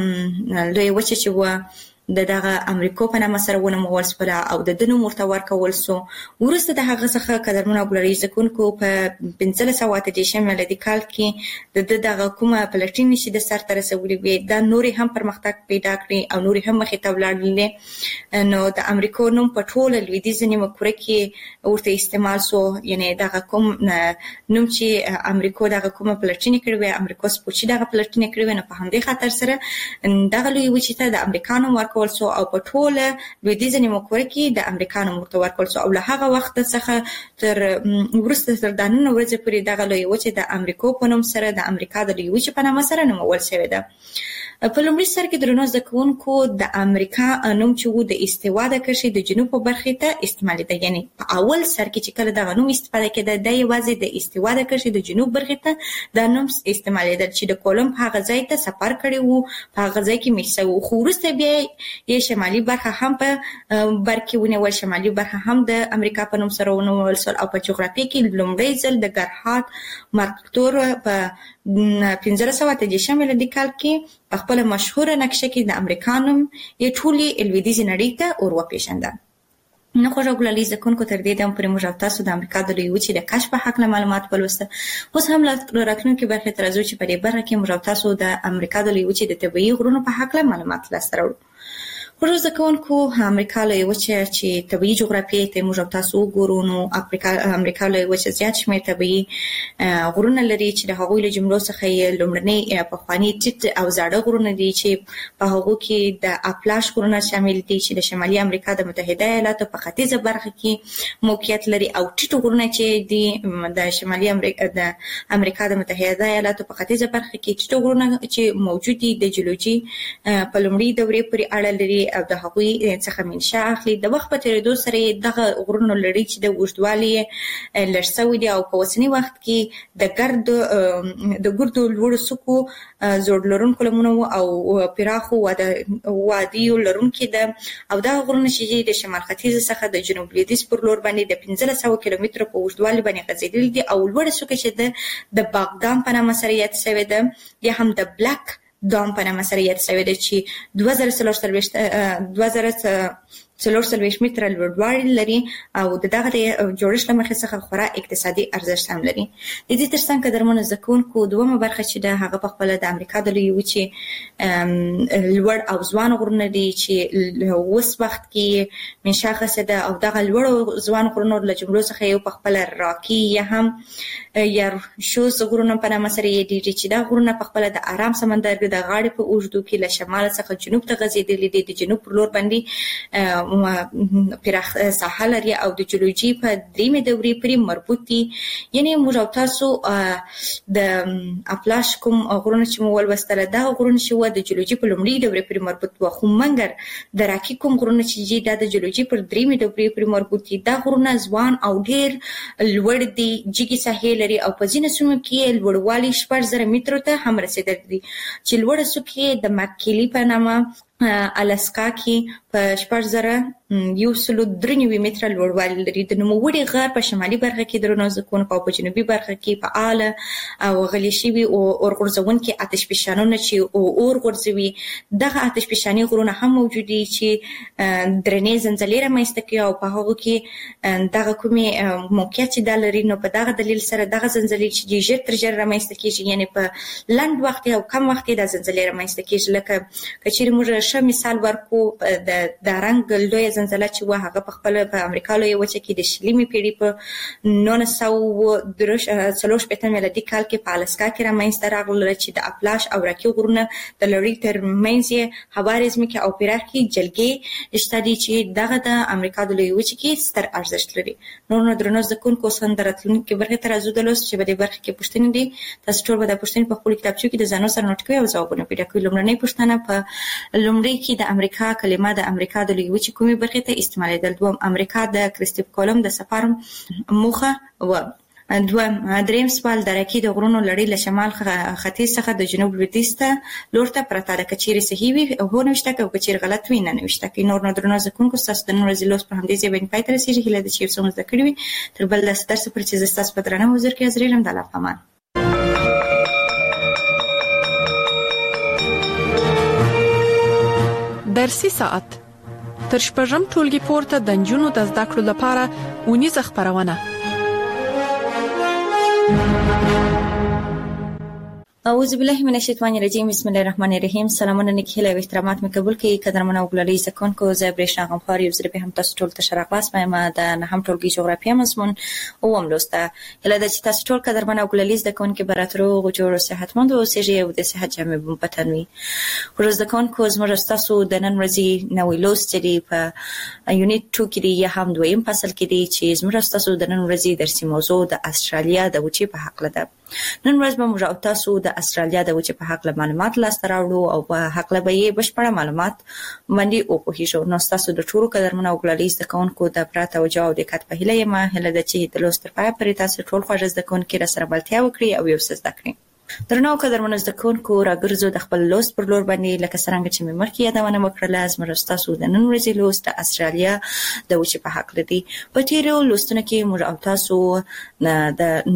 دغه لوی وچه چې و دغه امریکا په نامه سره ونومول شوه او د دنو مرته ورکول شو. ورسته د هغه څخه قدرمنو ګلري زکونکو په 1583 میلادي کال کې د دغه کومه پلټنې چې د سر ته رسولې وي دا نورې هم پرمختګ پیدا کړي او نورې هم مخې ته ولاړلې. نو د امریکا نوم په ټوله لویدیځه نیمه کره کې ورته استعمال شو. یعنی دغه کوم نوم چې امریکا دغه کومه پلټنې کړې وي امریکا سپوچي دغه پلټنې کړې وي نو په همدې خاطر سره دغه لوی وچې ته د امریکانو ورکول شو او په ټوله لویدیځه نیمه کره کې د امریکانو مرته ورکول شو او له هغه وخت څخه تر ورسته تر د نن ورځې پورې دغه لوی وچه د امریکا په نوم سره د امریکا د لوی وچې په نامه سره نومول شوې ده. په لومړي سر کې درنو زدهکوونکو د امریکا نوم چې وو د استوا د کرښې د جنوب په برخې ته استعمالېده. یعنی په اول سر کې چې کله دغه نوم استفاده کېده د یوازې د استوا د کرښې د جنوب برخې ته دا نوم استعمالېده چې د کولم په هغه ځای ته سفر کړی وو په هغه ځای کې میشته وو. خو وروسته بیا یې شمالي برخه هم په بر کې ونیول شمالي برخه هم د امریکا په نوم سره ونومول شول او په جغرافیه کې لومړی ځل د ګرهارد مارکتور په 1583 میلادي کال کې په خپل مشهوره نقشه کې د امریکا نوم یې ټولې لویدیځې نړۍ ته ور وپېژنده. نو خوږه ګلالي زکونکو تر دې دم پورې موږ تاسو د امریکا د لوی وچې د کشف په حق معلومات ولوسته. اوس هم راتلونکي برخې ته راځو چې په دې برخه کې موږ تاسو د امریکا د لوی وچې د طبیعي غرونو په حق معلومات لاسته راوړو. پر زده کوونکو امریکا لویه وچه چې طبیعي جغرافیې ته موږ تاسو وګورو نو امریکا لویه وچه زیات شمېر طبیعي غرونه لري چې د هغوی له جملو څخه یې لومړني پخواني ټیټ او زاړه غرونه دي چې په هغو کې د اپلاش غرونه شامل دي چې د شمالي امریکا د متحده ایالاتو په ختیځه برخه کې موقعیت لري او ټیټ غرونه چې دي د شمالي امریکا د متحده ایالاتو په ختیځه برخه کې ټیټ غرونه چې موجود دي د جیولوژي په لومړي دورې پورې اړه لري او د هغوی څخه منشأ اخلي. د وخت په تیریدو سره دغه غرونو لړۍ چې د اوږدوالي لږ شوی دی او په اوسني وخت کې د ګردو لوړو څوکو زوړ لرونکو لمنو او پراخو وادیو لرونکي ده او دا غرونه چې د شمال ختیځ څخه د جنوب لویدیځ پر لور باندې د 1500 کیلومترو په اوږدوالي باندې غځېدلي دي او لوړه څوکه چې د باغدام په نامه سره یاد شوې ده یا هم د بلاک دام په نامه سره یاد شوی دی چې 2440 متره لوړوالی لري او دغه جوړښت له مخې څخه خورا اقتصادي ارزښت هم لري. د دې ترڅنګ قدرمنو زده کوونکو دویمه برخه چې د هغه په خپله د امریکا د لویې وچې لوړ او ځوان غرونه دي چې اوس وخت کې منشأ اخیستې ده او دغه لوړو ځوان غرونو له جملو څخه یو په خپله راکي یا هم یارشوز غرونه په نامه سره یادېږي چې دا غرونه په خپله د ارام سمندر د غاړې په اوږدو کې له شمال څخه جنوب ته غځېدلي دي. د جنوب پر لور باندې پراخ ساحه لري او د جیولوژي په دریمې دورې پورې مربوط دي. یعنې موږ او تاسو د اپلاش کوم غرونه چې مو ولوستله دغه غرونه چې وه د جیولوژي په لومړۍ دورې پورې مربوط وه، خو مګر د راکي کوم غرونه چې دا د جیولوژي پر دریمې دورې پورې مربوط دي دا غرونه ځوان او ډېر لوړ دي، جګې ساحې لري او په ځینو سیمو کې لوړوالی 6000 مترو ته هم رسېدلی دي چې لوړه څوکې د مککیلي په نامه الاسکا کې په 6193 متره لوړوالی لري. د نوموړي غار په شمالي برخه کې درنو زده کوونکو او په جنوبي برخه کې فعاله او غلي شوي اور غورځونکي آتشفشانونه چې اور غورځوي. دغه آتشفشاني غرونه هم موجود دي چې درنې زلزلې رامنځته کوي او په هغو کې دغه کومې موقعیت چې دا لري نو په دغه دلیل سره دغه زلزلې چې ژر تر ژره رامنځته کېږي، یعنې په لنډ وخت او کم وخت دا زلزلې رامنځته کېږي. لکه که چېرې موږ ښه مثال ورکو د رنګ لویه زلزله چې وه هغه په خپله په امریکا لویه وچه کې د شلمې پیړۍ په 1964 میلادي کال کې په الاسکا کې رامنځته راغله چې د اپلاش او راکي غرونه د لړۍ تر منځ یې هوارې ځمکې او پراخې جلګې شته دي چې دغه د امریکا د لویې وچې کې ستر ارزښت لري. نو درنو زده کوونکو اوس هم د راتلونکې برخې ته راځو د لوست چې په دې برخه کې پوښتنې دي. تاسو ټول به دا پوښتنې په خپلو کتابچو کې د ځانو سره نوټ کوئ او ځوابونه پیدا کوئ. لومړنۍ پوښتنه په لومړۍ کې د امریکا کلمه د امریکا د لویې وچې کومې برخې ته استعمالېدل؟ دوم امریکا د کریسټوف کولمب د سفر موخه و. دریم سوال د راکي د غرونو لړۍ له شمال ختیځ څخه د جنوب لویدیځ ته لور ته پرته ده، که چیرې صحیح وي او 90 او که چیرې غلط وي 90. نور درنو زده کوونکو ستاسو د نن ورځې لوست په همدې ځای باندې پای ته رسېږي. هیله ده چې یو څه مو زده کړي وي. تر بل داسې درسه پورې چې زه ستاسو په درانه حضور کې حاضر یم، د الله په امان. درسي ساعت تر شپږم ټولګي پورته د نجونو د زده کړو لپاره اونیزه خپرونه. اعوذ بالله من الشیطان الرجیم. بسم الله الرحمن الرحیم. سلامونه نیک هیله او احترامات مې قبول کړئ. قدرمنو وګړي زکونکو زه برېښنا غمخوار یو ځل به هم تاسو ټول ته شراغلاس مې ما د نهم ټولګي جغرافیه مضمون او هم لوسته. هیله ده چې تاسو ټول قدرمنو وګړي زکونکو براترو غوړو صحتمند او اوسئ او د صحت جامع بمپتنوي. ورځ زکونکو زموږ تاسو د نن ورځې نوې لوست دی په یونیټ 2 کې دی یا هم دویم فصل کې دی چې زموږ تاسو د نن ورځې درسي موضوع د استرالیا د وچې په حق ده. نن ورځ به موږ تاسو د استرالیا د وچې په حق له معلومات لاسته راوړو او په حق له به یې بشپړه معلومات باندې وپوهیږو. نو تاسو د ټولو قدرمنو وګړي زده کوونکو د پوره توجه او دقت په هیله یم. هیله ده چې د لوست تر پایه پورې تاسو ټول خوږ زده کوونکي را سره بلتیا وکړي او یو څه زده کړئ. درنو قدرمنو زده کوونکو راګرځو د خپل لوست پر لور باندې لکه څنګه چې مې مخکې یادونه وکړله. زموږ تاسو د نن ورځې لوست د استرالیا د وچې په حق لري. په تیرو لوستونو کې موږ او تاسو د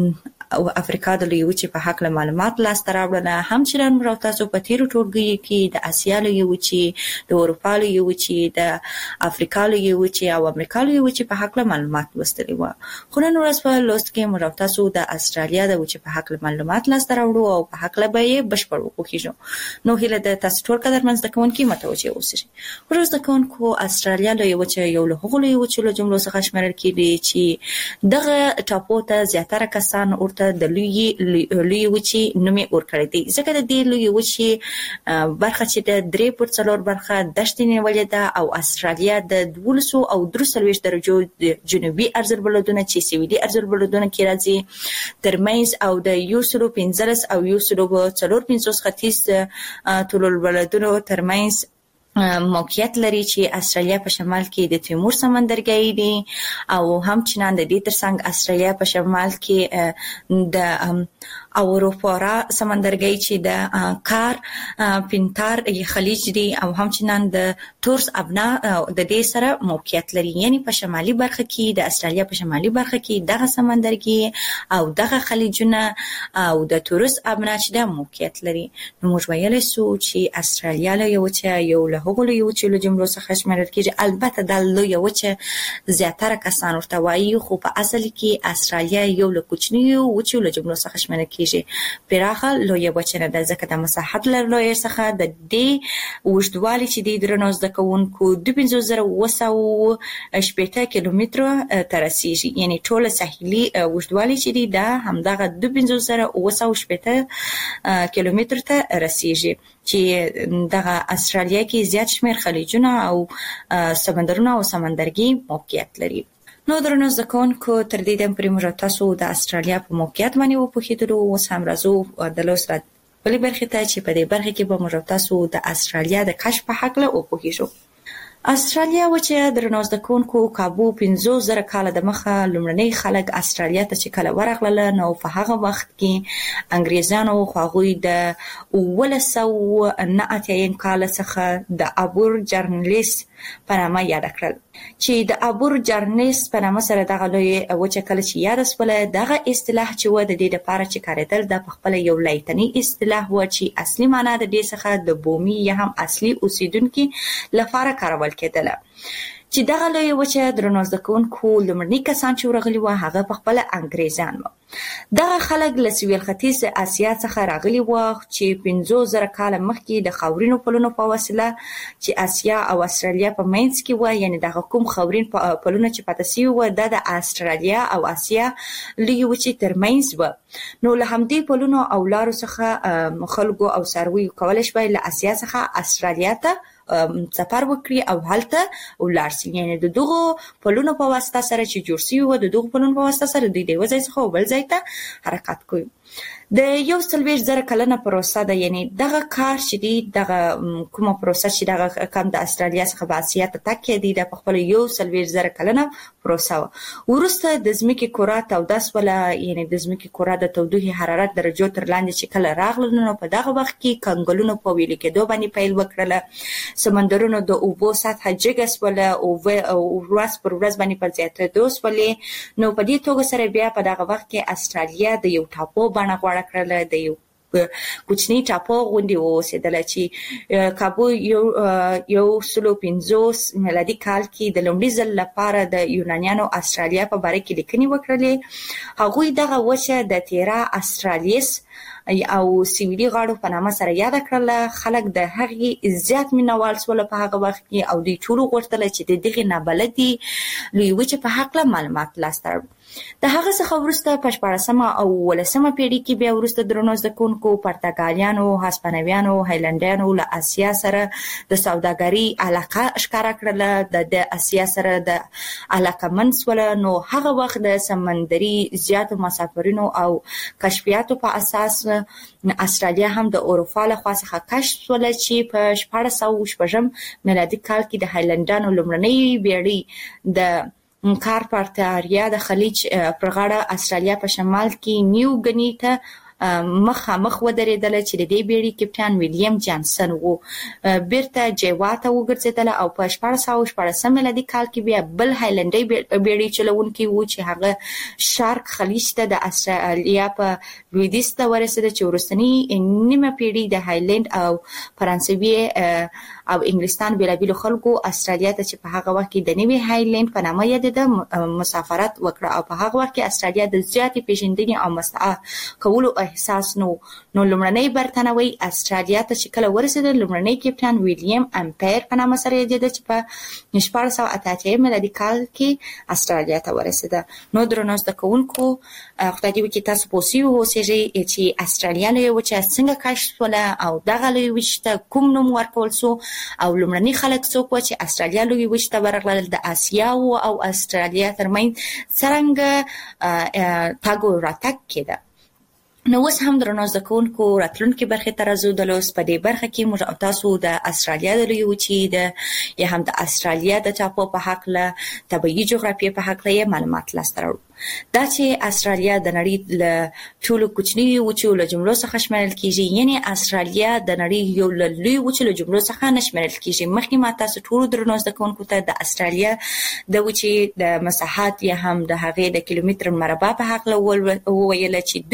او افریقا د لوی وچې په حق له معلومات لاس راوړل. همچنان موږ تاسو په تیرو ټولګي کې د اسیا لوی وچې، د اروپا لوی وچې، د افریقا لوی وچې او امریکا لوی وچې په حق له معلومات لوستلي و. خو نن ورځ په لوست کې موږ تاسو د استرالیا د وچې په حق له معلومات لاس راوړو او په حق له به بشپړ وکړو. نو هیله د تاسو ټول قدرمن زده کوونکي متوجه اوسئ. ورځ زده کوونکو استرالیا لوی وچې یو له هغو لوی وچو له جملو څخه شمیرل کېږي چې دغه ټاپو ته زیاتره کسان ورته د لوی وچې نوم ورکړی دی، ځکه د دې لوی وچې برخه چې د 3/4 برخه دښتې نیولې ده او استرالیا د 12 او 43 درجو جنوبي ارزربلدونه چې سویلي ارزربلدونه کې راځي ترمنځ او د 115 او 145 ختیځ طولالبلدونو ترمنځ موقعیت لري چې استرالیا په شمال کې د تیمور سمندرګي دی او همچنان د دې ترڅنګ استرالیا په شمال کې د اروپا سمندرګي چې د کار پینتار خلیج دی او همچنان د تورس ابنا د دې سره موقعیت لري. یعنی په شمالي برخه کې د استرالیا په شمالي برخه کې دغه سمندرګي او دغه خلیجونه او د تورس ابنا چې د موقعیت لري. نو موږ ویلای شو چې استرالیا یو له هغو لوی وچو له جملو څخه شمیرل کېږي. البته د لوی وچه زیاتره کسان ورته وایي، خو په اصل کې استرالیا یو له کوچنیو وچو له جملو څخه شمیرل کېږي. پراخه لوی وچه نه ده، ځکه د مساحت له لوی څخه د دې اوږدوالی چې د درنو زده کوونکو 25,980 کیلومتره ته رسیږي. یعنی ټول ساحلي اوږدوالی چې دی دا همدغه 25,980 کیلومتره ته رسیږي، چې دغه استرالیا کې زیات شمیر خلیجونه او سمندرونه او سمندرګي موقعیت لري. نو درنو زده کوونکو تر دې دم پرې موږ تاسو د استرالیا په موقعیت باندې وپوهېدلو. اوس هم راځو د لوست بلې برخې ته چې په دې برخه کې به موږ تاسو د استرالیا د کشف په حق له وپوهېږو. استرالیا وچه درنو زده کوونکو کابو 50,000 کاله د مخه لومړنی خلک استرالیا ته چې کله ورغلل، نو په هغه وخت کې انګریزانو خو هغوی د 1989 کال څخه د ابور جرنلیست په نامه یاد کړل، چې د ابور جرنلیست په نامه سره دغه لوی وچه کله چې یاد شوله، دغه اصطلاح چې و د دې لپاره چې کارېدل د خپل یو لایتنی اصطلاح و چې اصلي معنا د دې څخه د بومي یا هم اصلي اوسیدونکو لپاره کارول کېدله. چې دغه لوی وچه درنو زده کوونکو لومړني کسان چې ورغلي و هغه په خپل انګریزان و. دغه خلک له سویل ختیځ اسیا څخه راغلي و چې 50,000 کاله مخکې د خاورینو پلونو په وسیله چې اسیا او استرالیا په منځ کې و، یعنی دغه کوم خاورین پلونه چې پاتې شوي و د استرالیا او اسیا لوی وچې ترمنځ و. نو له همدې پلونو او لارو څخه خلکو او څارویو کولی شوی له اسیا څخه استرالیا ته سفر وکړي او هلته ولاړ شي. یعنی د دغو پلونو په واسطه سره چې جوړ شوي و، د دغو پلونو په واسطه سره دوی د یو ځای څخه بل ځای ته حرکت کوي. د 140,000 کلنه پروسه ده. یعنی دغه کار چې دی دغه کومه پروسه چې دغه کم د استرالیا څخه به اسیا ته تګ کېدی د په خپل 140,000 کلنه پروسه و. وروسته د ځمکې کره توده شوله، یعنی د ځمکې کره د تودوخې حرارت درجو تر لاندې چې کله راغله، نو په دغه وخت کې کنګلونو په ویلې کېدو باندې پیل وکړله، سمندرونو د اوبو سطحه جګه شوله او ورځ پر ورځ باندې په زیاتېدو شولې. نو په دې توګه سره بیا په دغه وخت کې استرالیا د یو ټاپو بڼه غوره کړله، د یو کوچنی ټاپو غوندې واوسېدله چې کابو 150 میلادي کال کې د لومړي ځل لپاره د یونانیانو استرالیا په باره کې لیکنې وکړلې. هغوی دغه وچه د تیرا استرالیس او سیویلي غاړو په نامه سره یاد کړله. خلک د هغې زیات مینوال شول په هغه وخت کې او دوی ټول غوښتل چې د دغې نابلدې لوی وچې په هکله معلومات لاسته راوړي. د هغه څخه وروسته په 14مه او 15مه پیړۍ کې بیا وروسته درنو زده کوونکو پرتګالیانو، هسپانویانو، هایلنډیانو له اسیا سره د سوداګرۍ علاقه ښکاره کړله، د اسیا سره د علاقه مند شول. نو هغه وخت د سمندري زیاتو مسافرینو او کشفیاتو په اساس استرالیا هم د اروپا له خوا څخه کشف شوله، چې په 1406 میلادي کال کې د هایلنډیانو لومړنۍ بیړۍ د کارپاتاریا د خلیج پر غاړه استرالیا په شمال کې نیو ګنی ته مخ ودرېدل چې د دې بیړۍ کپټان ویلیام جانسن وو. بیرته جیوا ته وګرځېدل او په 1414 میلادي کال کې بیا بل هایلنډي بیړۍ چلونکي وو چې هغه شارک خلیج ته د استرالیا په لویدیځ ته ورسېده چې وروستنی نیمه پیړۍ د هایلند او فرانسوي او انګلستان بېلابېلو خلکو استرالیا ته چې په هغه وخت کې د نوي هایلند په نامه یادېده مسافرت وکړه او په هغه وخت کې استرالیا د زیاتې پیژندنې او مستعار کولو احساس نو لومړنۍ برتانوي استرالیا ته چې کله ورسېده لومړنۍ کپټان ویلیام امپیر په نامه سره یادېده چې په 1488 میلادي کال کې استرالیا ته ورسېده. نو درنو زده کوونکو خدای دې وکړي تاسو په اوسې اوسېږئ چې استرالیا لویه وچه څنګه کشف شوله او دغه لویه وچې ته کوم نوم ورکول سو او لومړني خلک څوک وو چې استرالیا لویه وچې ته ورغلل د اسیا او استرالیا ترمنځ څرنګه تګ او راتګ کېده. نو اوس هم درنو زده کوونکو راتلونکي برخې ته راځو. د لوست په دې برخه کې موږ او تاسو د استرالیا د لویې وچې یا هم د استرالیا د ټاپو په هکله طبیعي جغرافیې په هکله یې معلومات لاسته راوړو. دا چې استرالیا د نړۍ له ټولو کوچنیو وچو له جملو څخه شمیرل کیږي، یعنی استرالیا د نړۍ یو له لویو وچو له جملو څخه نه شمیرل کیږي. مخکې ما تاسو ټولو درنو زده کوونکو ته د استرالیا د وچې د مساحت یا هم د هغې د کیلومتر مربع په هکله وویل چې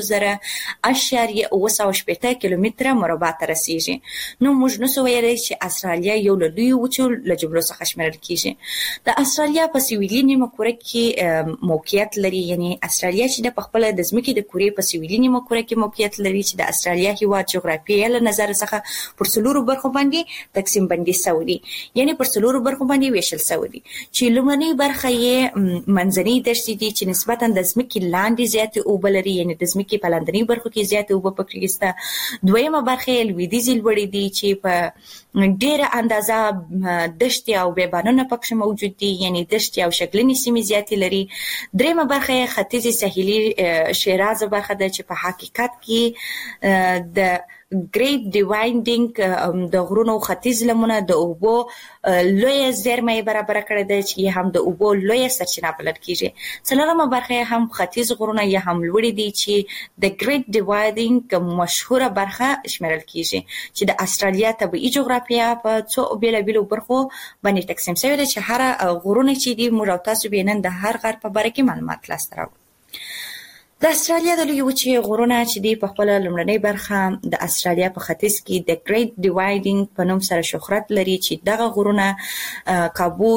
25.980 کیلومتره مربع ته رسیږي. نو موږ نشو ویلی چې استرالیا یو له لویو وچو له جملو څخه شمیرل کیږي. د استرالیا په سویلي نیمه کره کې موقعیت لري، یعنی استرالیا چې د خپل د ځمکې د کورې په سویلي نیمه کره کې موقعیت لري چې د استرالیا هیواد جغرافیه له نظر څخه پر څلورو برخو باندې تقسیم بندي شوی دی، یعنی پر څلورو برخو باندې ویشل شوی دی چې لومړنۍ برخه یې منځنۍ دښتې دي چې نسبتا د ځمکې لاندې زیاتې اوبه لري، یعنی د ځمکې په لاندنۍ برخو کې زیاتې اوبه پکې شته. دویمه برخه یې لویدیځې لوړې دي چې په ډېره اندازه دښتې او بیابانونه پکې موجود دي، یعنی دښتې او شګلنې سیمې زیاتې لري. دریمه برخه یې ختیځې ساحلي شیرازه برخه ده چې په حقیقت کې د ګریټ ډیوایډینګ د غرونو ختیځ لمنه د اوبو لویه زیرمه برابر کړې ده چې هم د اوبو لویه سرچینه بلل کیږي. څلورمه برخه هم ختیځ غرونه یا هم لوړې دي چې د ګریټ ډیوایډینګ مشهوره برخه شمیرل کیږي چې د استرالیا طبیعي جغرافیه په څو بیلابیلو برخو باندې تقسیم شوی ده چې هر غرونه چې دي موږ او تاسو به نن د هر غر په باره کې معلومات لاسته راوړو. د استرالیا د لویې وچې غرونه چې دی په خپل لومړنۍ برخه د استرالیا په ختیځ کې د ګریټ ډیوایډینګ په نوم سره شهرت لري چې دغه غرونه کابو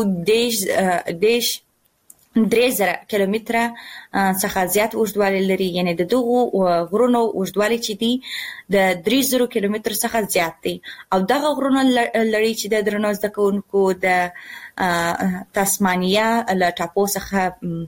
3000 کیلومتره څخه زیات اوږدوالی لري، یعنی د دغو غرونو اوږدوالی چې دی د 3000 کیلومتر څخه زیات دی او دغه غرونه لري چې د درنو زده کوونکو د تاسمانیا له ټاپو څخه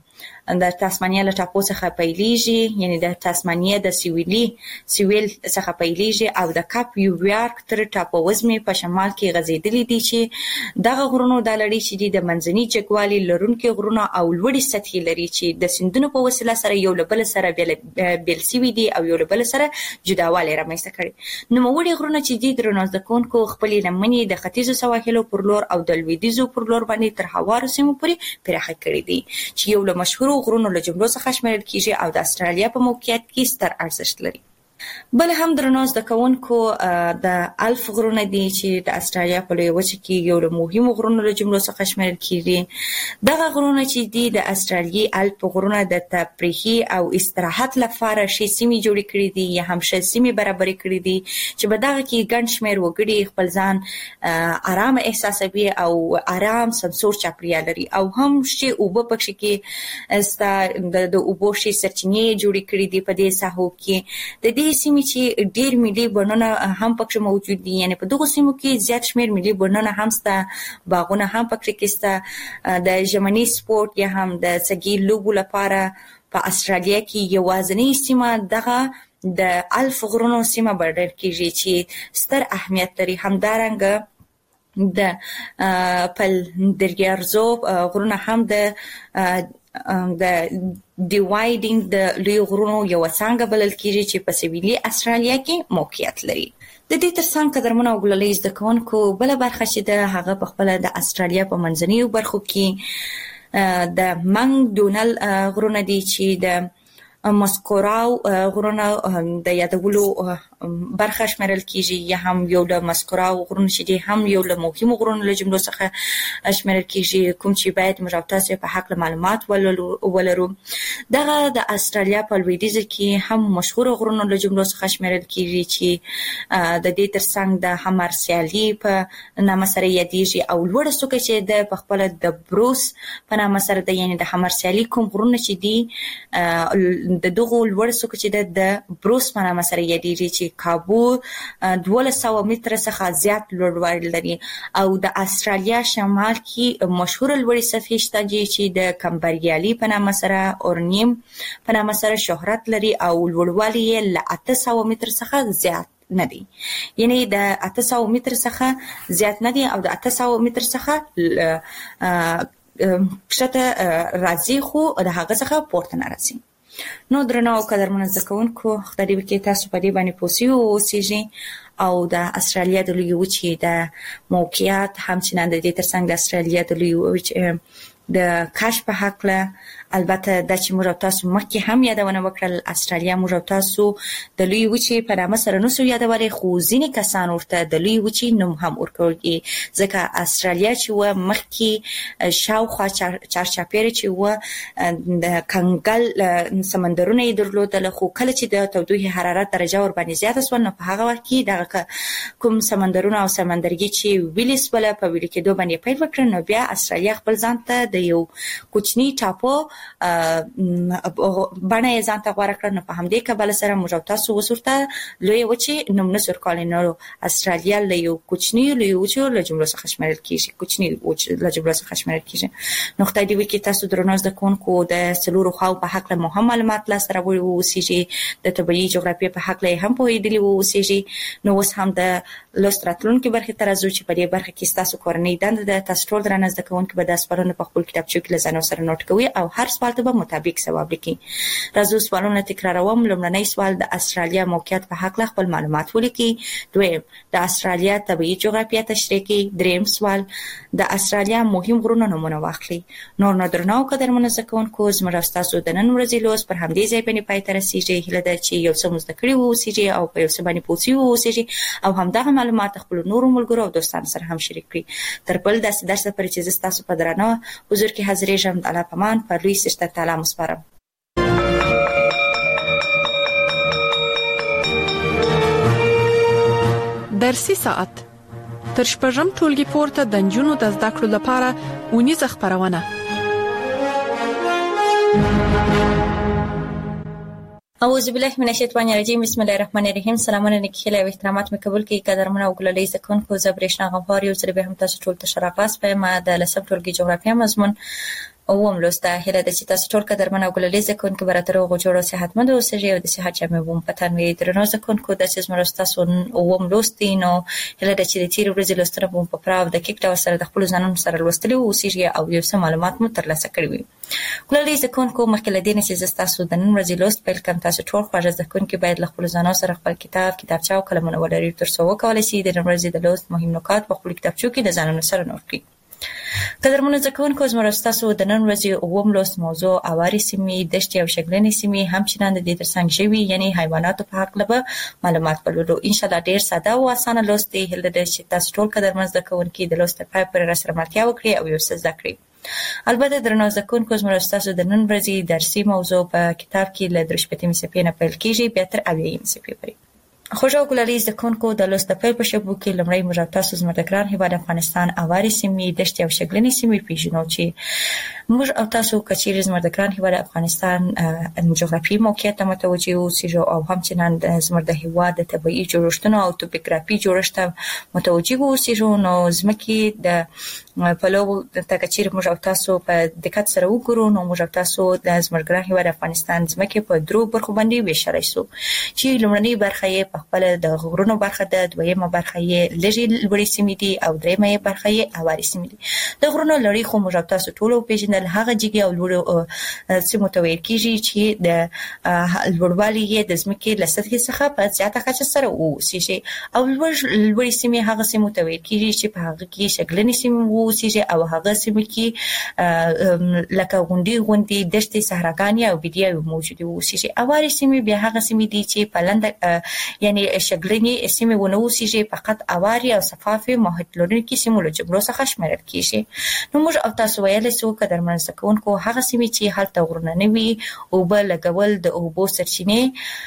پیلیږي، یعنی د تاسمانیا د سویل څخه پیلیږي او د کاپ یویارک تر ټاپو وزمې په شمال کې غځېدلې دي چې دغه غرونو د لړۍ چې د منځني جګوالي لرونکي غرونه او لوړې سطحې لري چې د سیندونو په وسیله سره یو له بل سره بیل شوي دي او یو له بل سره جداوالی رامنځته کړي. نوموړي غرونه چې دي درنو زده کوونکو خپلې لمنې د ختیځو سواحلو پر لور او د لویدیځو پر لور باندې تر هوارو سیمو پورې پراخه کړي دي چې یو له مشهورو غرونو له جملو څخه شمیرل کیږي او د استرالیا په موقعیت کې ستر ارزښت لري. بل هم درنو زده کوونکو د الف غرونه دي چې د استرالیا په لویه وچه کې یو له مهمو غرونو له جملو څخه شمیرل کیږي. دغه غرونه چې دي د استرالیي الف غرونه د تفریحي او استراحت لپاره شي سیمې جوړې کړې دي یا هم شي سیمې برابرې کړې دي چې په دغه کې ګڼ شمېر وګړي خپل ځان آرام احساسوي او آرام سمسور چاپیریال لري او هم شي اوبه پکې کې د اوبو شي سرچینې جوړې کړې دي په دې ساحو کې. د دې سیمې چې ډېر ملي بڼونه هم پکې موجود دي، یعنی په دغو سیمو کې زیات شمېر ملي بڼونه هم شته، باغونه هم پکې شته. د ژمني سپورت یا هم د سګي لوبو لپاره په استرالیا کې یوازینۍ سیمه دغه د الف غرونو سیمه بلل کېږي چې ستر اهمیت لري. همدارنګه د پلندریارزو غرونه هم د ډیوایډینګ د لوی غرونو یو څنګه بلل کېږي چې په سویلي استرالیا کې موقعیت لري. د دې ترڅنګ قدرمنو او ګلالۍ زده کوونکو بله برخه چې د هغه په خپله د استرالیا په منځنیو برخو کې د منګ ډونل غرونه دي چې د مسکوراو غرونه د یادولو برخه شمارل کیږي یا هم یو له مسکوراو غرونه چې دي هم یو له مهمو غرونو له جملو څخه شمارل کیږي کوم چې باید موږ تاسو په حق معلومات ولرو. دغه د استرالیا په لویدیځ کې هم مشهور غرونو له جملو څخه شمارل کیږي چې د دې ترڅنګ د همارسیالي په نامه سره یادېږي او لوړ څوکه چې د خپل د بروس په نامه سره د یعنی د همارسیالي کوم غرونه چې دي د دغه لوړ څوکه چې د بروس په نامه سره یادېږي چې کابو 1200 متره څخه زیات لوړوالی لري او د استرالیا شمال کې مشهور لوړې صفحې شته چې د کمبریالي په نامه سره اورنیم په نامه سره شهرت لري او لوړوالی یې له 800 متره څخه زیات نه دي، یعنی د 800 متر څخه زیات نه دي او د 800 متر څخه کښته راځي خو د هغه څخه پورته نه راځي. نو درنو قدرمنو زده کوونکو خدای دې وکړي تاسو په دې باندې پوه اوسئ او د استرالیا د لویې وچې د موقعیت همچنان د دې ترڅنګ د استرالیا د لویې وچې د کشف په حق له البته د چې موږ تاسو مخکې هم یادونه وکړل استرالیا موږ تاسو د لوی وچې په نامه سره نو یادولې خو ځینې کسان ورته د لوی وچې نوم هم ورکوي ځکه استرالیا چې و مخکې شاوخوا چارچاپیره چې و د کنګل سمندرونه یې درلودل خو کله چې د تودوخې حرارت درجه ور باندې زیاته شو نو په هغه وخت کې دغه کوم سمندرونه او سمندرګي چې ویلیس بل په ویل کې دوه باندې پیل وکړ نو بیا استرالیا خپل ځان ته د یو کوچنی ټاپو باندې ځان ته غوړه کړ نو په همدې کبل سره موږ تاسو وسورته لوی وچې نوم نسور کال نو استرالیا له یو کوچنی لوی وچې له جمله څخه شمارل کیږي کوچنی وچې له جمله څخه شمارل کیږي. نو خدای دې وکړي تاسو درنو زده کوونکو د سلورو خواو په حق له مهم معلومات لا سره ووسیږي د طبيعي جغرافیې په حق له هم پوهیدلی ووسیږي. نو اوس هم د لوستراتلونکو برخه تر ازو چې په دې برخه کې تاسو کورنۍ دند د تاسو ټول درنه زده کوونکو به د سپارښتنو په خپل کتابچو کې لزانو سره نوٹ کوي او هر سوال ته به مطابق ثواب لیکي. راځو سوالونه تکراروم. لومړنی سوال د استرالیا موقعیت په حق له خپل معلومات ولیکي. دویم د استرالیا طبيعي جغرافیه تشریح کړئ. دریم سوال د استرالیا مهم غرونه نومونه واخلي. نور درنو قدرمنو زده کوونکو زموږ تاسو د نن ورځې لوست پر همدې ځای باندې پای ته رسیږي. هیله ده چې یو څه مزده کړی وو او په یو څه باندې پوښتنه وو او همدغه معلومات خپل نورو ملګرو او دوستانو سره هم شریک کړئ. تر بل درس پر چې تاسو په درنه حضور کې حاضرېږم. الله پامان پر لوی سرشته تعالی مسپارم. درسي ساعت تر شپږم ټولګي پورته د نجونو د زده کړو لپاره ونیزه خبرونه. اعوذ بالله من الشیطان الرجیم. بسم الله الرحمن الرحیم. سلامونه نیکه او احترامات مې قبول کړئ. قدرمن او ګلالي زکونکو زبرشنا غفار یو سره به هم تاسو ټول تشرفات په ما د لسم ټولګي جغرافیه مضمون اوم لوسته. هله د چې تاسو ټول قدرمن او ګلالي زکونکو براتر او جوړو صحتمند او سږي او د صحت جامع بوم پتن وی درنو زکونکو د چې زموږ تاسو اوم لوستي نو هله د چې د تیر ورځې لوستره بوم په پراو د کیک ډول سره د خپل ځانونو سره لوستلی او سږي او یو څه معلومات مو ترلاسه کړی وي. ګلالي زکونکو مخکې لدین چې تاسو د نن ورځې لوست پیل کوم تاسو ټول خواږه زکونکو باید له خپل ځانونو سره خپل کتابچه او قلمونه ولري تر څو وکولای شي د نن ورځې د لوست مهم نکات په خپل کتابچو کې د ځانونو سره نوٹ کړئ. قدرمنو زکونکو زموږ تاسو د نن ورځې اوم لوست موضوع اواري سیمې دشتي او شګلنې سیمې همچنان د دې ترڅنګ شوی یعنی حیواناتو په حق له معلومات ولرو. ان شاء الله ډیر ساده او اسانه لوست دی. هله د چې تاسو ټول قدرمن زکونکو د لوست په پای پر سره ملتیا وکړي او یو څه زده کړئ. البته درنو زکونکو زموږ تاسو د نن ورځې درسي موضوع په کتاب کې له درشپتې مصفې نه پیل کیږي بیا تر اویایم مصفې پورې. خوشو ګلالي زکونکو د لوست په شبو کې لمړی موږ تاسو زموږ د ګران هیواد افغانستان اواري سیمې دشتي او شګلنې سیمې پیژنو چې موږ او تاسو کچیر زموږ د ګران هیواد افغانستان جغرافي موقعیت ته متوجي اوسئ او همچنان د زموږ د هیواد د طبيعي جوړښتونو او توپوګرافي جوړښت متوجي اوسئ. نو زمکه د پلو د کچیر موږ او تاسو په دقت سره وګورو نو موږ تاسو د زموږ ګران هیواد افغانستان زمکه په درو برخو باندې ویشل شو چې لمړنۍ برخه یې په خپل د غرونو برخه ده، دویمه برخه یې لږې لوړې سیمې دي او دریمه برخه یې هوارې سیمې دي. د غرونو لړۍ خو موږ تاسو ټول پیژندل، هغه جګې او لوړ سیمو ته ویل کیږي چې د لوړوالي یې د ځمکې له سطحې څخه په زیاته کچه سره اوسېږي، او لوړې سیمې هغه سیمو ته ویل کیږي چې په هغه کې شګلنې سیمې اوسېږي او هغه سیمې کې لکه غونډۍ دښتې، صحراګانې او بیدیاوې موجودې اوسېږي. هوارې سیمې بیا هغه سیمې دي چې په لنډه یعنی شګلنې سیمې ونه اوسېږي، فقط هوارې او شفافې محیط لرونکي سیمو له جملو څخه شمیرل کیږي. نو موږ او تاسو ویلی سو قدرمن زده کوونکو هغه سیمې چې هلته غرونه نه وي، اوبه لګول، د اوبو سرچینې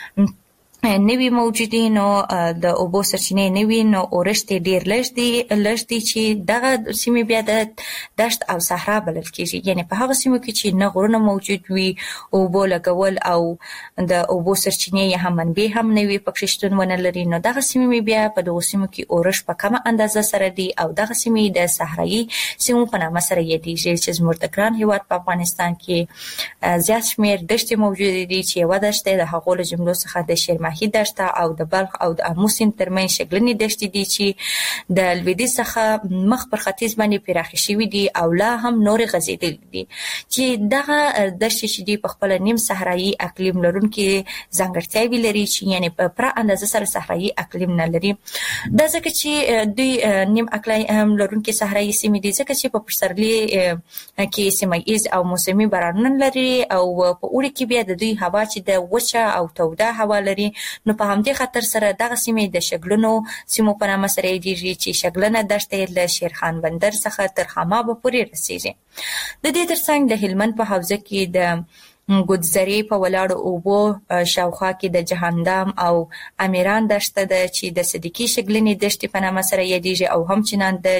نه وي موجودي، نو د اوبو سرچینې نه وي، نو اورښت ډېر لږ دی چې دغه سیمې بیا د دشت او صحرا بلل کیږي. یعنی په هغه سیمو کې چې نه غرونه موجود وي، اوبو لګول او د اوبو سرچینې یا هم منبع هم نه وي پکې شتون ونه لري، نو دغه سیمې بیا په دغو سیمو کې اورښت په کمه اندازه سره دي او دغه سیمې د صحرایي سیمو په نامه سره یادېږي. چې زموږ د ګران هېواد په افغانستان کې زیات شمېر دښتې موجودې دي چې یوه دښته د هغو له جملو څخه د شیرمحې دښته او د بلخ او د امو سیند ترمنځ شګلنې دښتې دي چې د لویدیځ څخه مخ پر ختیځ باندې پراخې شوي دي او لا هم نورې غځېدلې دي، چې دغه دښتې چې دي په خپله نیم صحرایي اقلیم لرونکي ځانګړتیاوې لري، چې یعنې په پوره اندازه سره صحرایي اقلیم نه لري. دا ځکه چې دوی نیم اقلیم لرونکي صحرایي سیمې دي، ځکه چې په پسرلي کې سیمه ییز او موسمي بارانونه لري او په اوړي کې بیا د دوی هوا چې د وچه او توده هوا لري، نو په همدې خاطر سره دغه سیمې د شګلنو سیمو په نامه سره یادېږي، چې شګلنه دښته له شیرخان بندر څخه تر خامابه پورې رسېږي. د دې ترڅنګ د هلمند په حوزه کې د ګودزرې په ولاړو اوبو شاوخوا کې د جهندام او امیران دښته ده چې د صدیقي شګلنې دښتې په نامه سره یادېږي، او همچنان د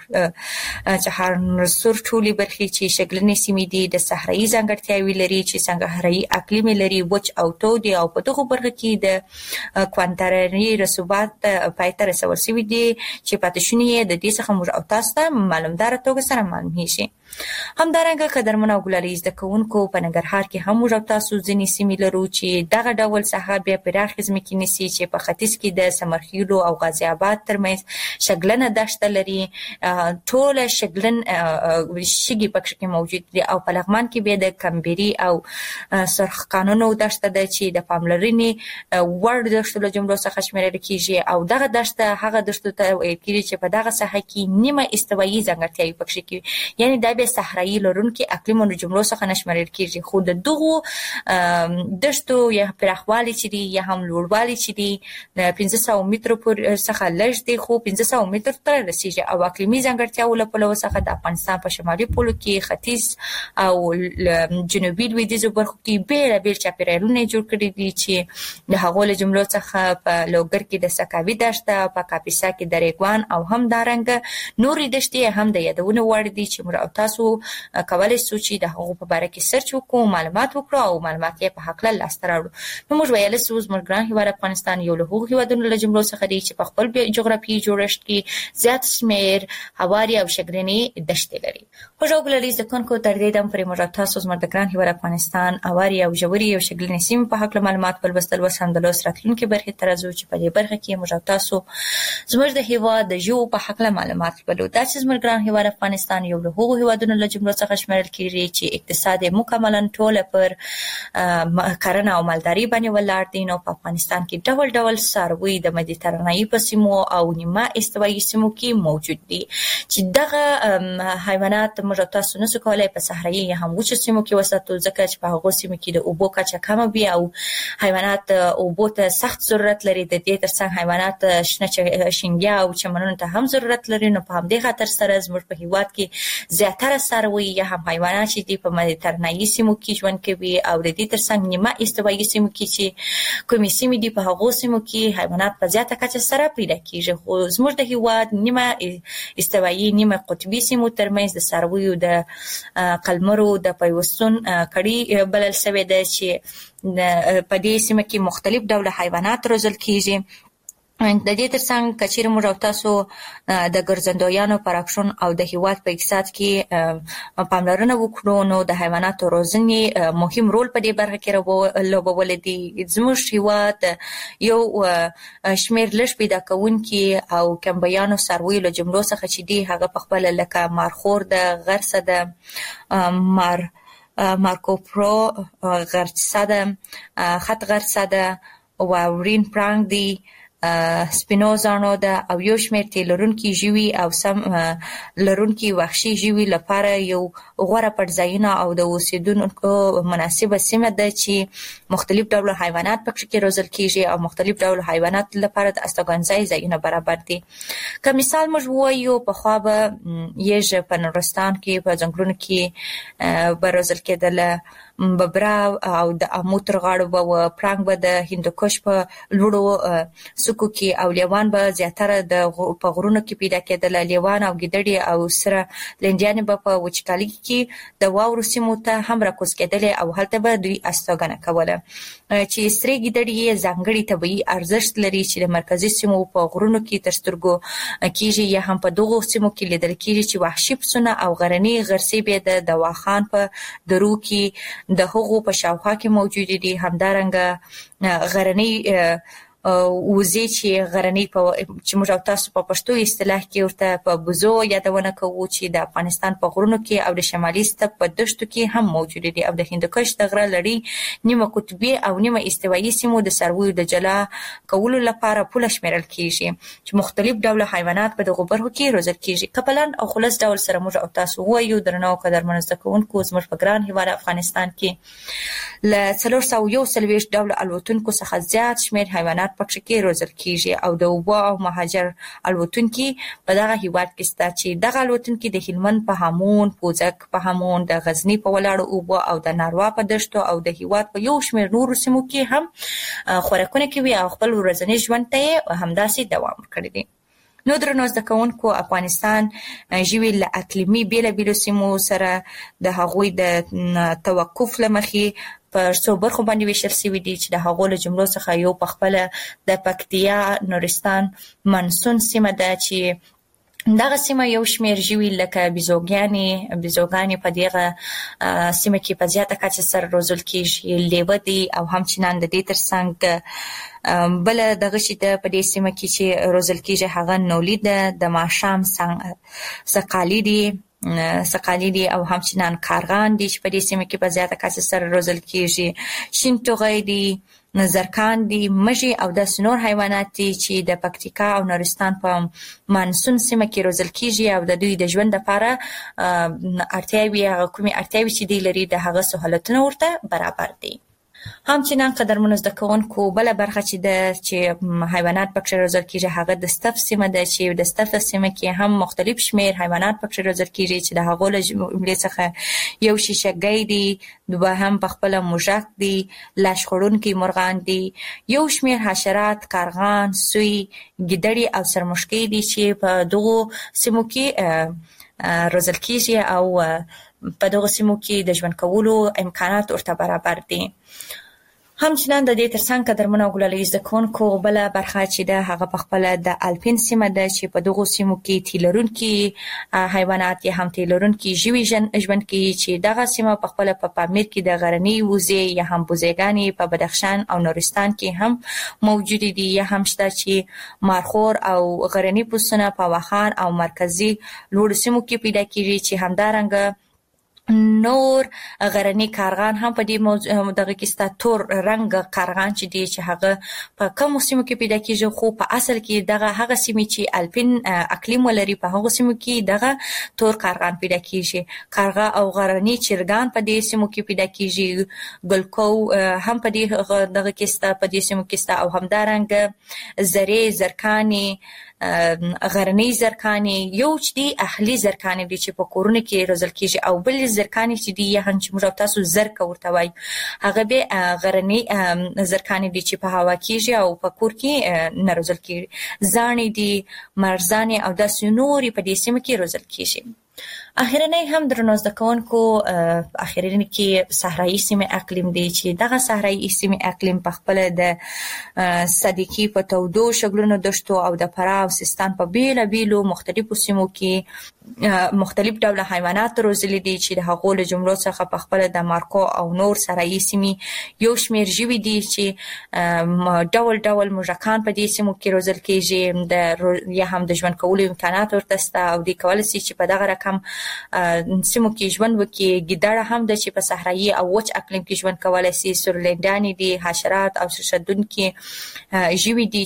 چهارسور ټولې برخې چې شګلنې سیمې دي د صحرایي ځانګړتیاوې لري، چې صحرایي اقلیم لري، وچ او تود، او په دغو برخو کې د کوانتراري رسوبات پای ته رسول شوي دي چې پاتې شوني یې د دې څخه موږ او تاسو ته معلومداره توګه سره معلومیږي. همدارنګه قدرمنو او ګلالي زده کوونکو په ننګرهار کې هم موږ او تاسو ځینې سیمې لرو چې دغه ډول ساحه بیا پراخې ځمکې نیسي، چې په ختیځ کې د سمرخیلو او غازي آباد ترمنځ شګلنه دښته لري، ټوله شګلن شګې پکې موجود دي، او په لغمان کې بیا د کمبري او سرخ قانونو دښته ده چې د پاملرنې وړ دښتو له جملو څخه شمیرل کیږي، او دغه دښته هغه دښتو ته ویل کیږي چې په دغه ساحه کې نیمه استوایي ځانګړتیاوې پکې کوي، یعنی دا بیا صحرایي لرونکي اقلیمو له جملو څخه نه شمیرل کیږي. خو د دغو دښتو یا پراخوالی چې دي یا هم لوړوالی چې دي د 500 مترو څخه لږ دی، خو 500 مترو ته رسیږي، او اقلیمي ځانګړتیاوو له پلوه څخه د افغانستان په شمالي پولو کې، ختیځ او جنوبي لویدیځو برخو کې بېلابېل چاپېریالونه جوړ کړي دي، چې د هغو له جملو څخه په لوګر کې د سکاوي دښته، په کاپیسا کې د ریګوان، او همدارنګه نورې دښتې هم د یادونې وړ دي چې موږ او تاسو کولی شو چې د هغو په باره کې سرچ وکړو، معلومات وکړو او معلومات یې په هکله لاسته راوړو. نو موږ ویلی شو زموږ ګران هېواد افغانستان یو له هغو هېوادونو له جملو څخه دی چې په خپل جغرافیایي جوړښت کې زیات شمېر هوارې او شګلنې دښتې لري. خوږو او ګلالي زده کوونکو تر دې دم پورې موږ او تاسو زموږ د ګران هېواد افغانستان هوارې او ژورې او شګلنې سیمې په هکله معلومات ولوستل. اوس هم د لوست راتلونکې برخې ته راځو چې په دې برخه کې موږ او تاسو زموږ د هېواد د ژوو په هکله معلومات لولو. دا چې زموږ ګران هېواد افغانستان یو له هغو هېوادونو له جملو څخه شمیرل کیږي چې اقتصاد یې مکملا ټوله پر کرنه او مالداري باندې ولاړ دی. نو په افغانستان کې ډول ډول څاروي د مدیترانه‌ایي په سیمو او نیمه استوایي سیمو کې موجود دي، چې دغه حیوانات موږ تاسو نشو کولای په صحرایي یا هم وچو سیمو کې وساتو، ځکه چې په هغو سیمو کې د اوبو کچه کمه وي او حیوانات اوبو ته سخت ضرورت لري. د دې ترڅنګ حیوانات شنه شینګیا او چمنونو ته هم ضرورت لري. نو په همدې خاطر سره زموږ په هېواد کې زیاتره څاروي یا هم حیوانات چې دي په مدیترانه‌ایي سیمو کې ژوند کوي، او د دې ترڅنګ نیمه استوایي سیمو کې چې کومې سیمې دي په هغو سیمو کې حیوانات په زیاته کچه سره پیدا کیږي. خو زموږ د هېواد نیمه استوایي نیمه قطبي سیمو ترمنځ د څارویو د قلمرو د پیوستون کړي بلل شوې ده، چې په دې سیمه کې مختلف ډوله حیوانات روزل کیږي. د دې ترڅنګ کچیر موږ او تاسو د ګرځندویانو پر اکشن او د هیواد په اقتصاد کې پاملرنه وکړو نو د حیواناتو روزنې مهم رول په دې برخه کې لوبول دي. زموږ هیواد یو شمیر لږ پیدا کوونکي او کمبیانو څارویو له جملو څخه چې دي هغه په خپل لکه مارخور د غرسه د مارکوپرو غرسه د خط غرسه د واورین پړانګ دی سپینوزانو ده او یو شمېر تیلرونکي ژوي او سم لرونکي وحشي ژوي لپاره یو غوره پټځایونه او د اوسېدونکو مناسبه سیمه ده چې مختلف ډول حیوانات پکې کې روزل کیږي او مختلف ډول حیوانات لپاره د استوګنځای ځایونه برابر دي. که مثال موږ ووایو پخوا به یږ په نورستان کې په ځنګلونو کې به روزل کېدله، ببره او د امو تر غاړو به پړانګ به د هندوکش په لوړو څوکو کې او لیوان به زیاتره په غرونو کې پیدا کېدل. لیوان او ګیدړې او سره لنډیانې به په وچکالي کې د واورو سیمو ته هم راکوز کېدلې او هلته به دوی استوګنه کوله چې سرې ګیدړې یې ځانګړي طبیعي ارزښت لري چې د مرکزي سیمو په غرونو کې تر سترګو کېږي یا هم په دغو سیمو کې لیدل کېږي چې وحشي پسونه او غرني غرڅې به د دواخان په درو کې د هغو په شاوخوا کې موجود دي. همدارنګه غرني وزې چې غرني چې موږ او تاسو په پښتو اصطلاح کې ورته په بوزو یادونه کوو چې د افغانستان په غرونو کې او د شمالي ستپ په دښتو کې هم موجود دي او د هندوکش د غره لړۍ نیمه قطبي او نیمه استوایي سیمو د څارویو د جلا کولو لپاره پوله شمیرل کیږي چې مختلف ډول حیوانات په دغو برخو کې روزل کیږي. که په لنډ او خلاص ډول سره موږ او تاسو وایو درنو قدرمنو زده کوونکو زموږ په ګران هیواد افغانستان کې له 441 ډول الوتونکو څخه زیات شمیر حیوانات پکې کې روزل کیږي او د اوبو او مهاجر الوتونکي په دغه هیواد کې سته چې دغه الوتونکي د هلمند په هامون، پوزک په هامون، د غزنی په ولاړو اوبو او د ناروا په دښتو او د هیواد په یو شمیر نورو سیمو کې هم خوراکونه کوي او خپل ورځنی ژوند ته همداسې دوام کړی دی. نو درنو زده کوونکو افغانستان ژوي له اقلیمي بیلابیلو سیمو سره د هغوی د توقف له مخې په څو برخو باندې ویشل شوي دي چې د هغو له جملو څخه یو په خپله د پکتیا نورستان منسون سیمه ده چې دغه سیمه یو شمیر ژوي لکه بیزوګانې په دغه سیمه کې په زیاته کچه سره روزل کیږي. لیوه دي او همچنان د دې ترڅنګ بل دغه شي د په دې سیمه کې چې روزل کیږي هغه نولي ده، د ماښام سقالی دي او همچنان کارغان دي چې په دې سیمه کې په زیاته کچه سره روزل کیږي. شین ټوغی دي، زرکان دي، مږي او داسې نور حیوانات دي چې د پکتیکا او نورستان په مانسون سیمه کې روزل کیږي او د دوی د ژوند لپاره اړتیاوې هغه کومې اړتیاوې چې دی لري د هغه سهولتونه ورته برابر دي. همچنان قدرمنو زده کوونکو بله برخه چې حیوانات پکې روزل کیږي هغه د ستف سیمه ده چې د ستف سیمه کې هم مختلف شمیر حیوانات پکې روزل کیږي چې د هغو له جملې څخه یو شیشګۍ دي، دوهم په خپله موږک دي، لاش خوړونکي مرغان دي، یو شمیر حشرات، کارغان، سوی، ګیدړې او سرمشکۍ دي چې په دغو سیمو کې روزل کیږي او په دغه سیمو کې د ژوند کولو امکانات ورته برابر دي. همچنان د دې ترڅنګ قدرمنو او ګلالي زده کوونکو بله برخه چې ده هغه په خپله د الپین سیمه ده چې په دغو سیمو کې تیلرونکي حیوانات یا هم تیلرونکي ژوي ژوند کوي چې دغه سیمه په خپله په پامیر کې د غرني وزې یا هم بوزېګانې په بدخشان او نورستان کې هم موجود دي یا هم شته چې مارخور او غرني پسونه په واخان او مرکزي لوړو سیمو کې پیدا کیږي چې همدارنګه نور غرني کارغان هم په دې دغه کې ستا تور رنګ کارغان چې دی چې هغه په کومو سیمو کې پیدا کیږي خو په اصل کې دغه هغه سیمې چې الپین اقلیم ولري په هغو سیمو کې دغه تور کارغان پیدا کیږي. کارغه او غرني چرګان په دې سیمو کې پیدا کیږي. ګلکو هم په دې دغه کې ستا په دې سیمو کې ستا او همدارنګه زرې، زرکانې، غرني زرکانې، یو چې دی اهلي زرکانې دي چې په کورونو کې روزل کیږي او بل زرکانې چې دی یا هم چې موږ تاسو زرکه ورته وایو هغه به غرني زرکانې دي چې په هوا کیږي او په کور کې نه روزل کیږي. زاڼې دي، مرزانې او داسې نورې په دې سیمه کې روزل کیږي. اخیرنی هم درنو زده کوونکو اخیرنی کې صحرایي سیمې اقلیم دی چې دغه صحرایي سیمې اقلیم په خپل د صدیقي په تودو شګلونو دشتو او د فراه او سیستان په بیلابیلو مختلفو سیمو کې مختلف ډول حیوانات روزلي دي چې د هغو له جملو څخه په خپل د مارکو او نور صحرایي سیمې یو شمیر ژوي دي چې ډول ډول موږکان په دې سیمو کې روزل کېږي یا هم د ژوند کولو امکانات ورته شته او دوی کولی شي چې په دغه رقم سیمو کې ژوند وکړي. ګیدړه هم د چې په صحرایي او وچ اقلیم کې ژوند کولی شي. سورلنډانې دي، حشرات او سرشدونکي ژوي دي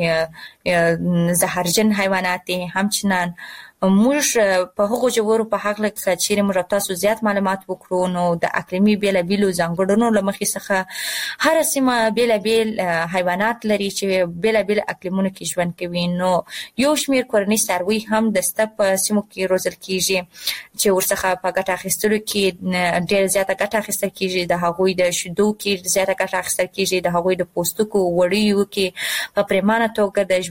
چې زهرجن حیوانات دي. همچنان موږ په هغو ژورو په هکله چیرې موږ تاسو زیات معلومات وکړو نو د اقلیمي بیلابیلو ځانګړنو له مخې څخه هر سیمه بیلابیل حیوانات لري چې بیلابیل اقلیمونو کې ژوند کوي. نو یو شمیر کورني څاروي هم د سته په سیمو کې روزل کېږي چې ورڅخه په ګټه اخیستلو کې ډېر زیاته ګټه اخیستل کېږي. د هغوی د شیدو کې زیاته ګټه اخیستل کېږي، د هغوی د پوستکو وړیو کې په پریمانه توګه د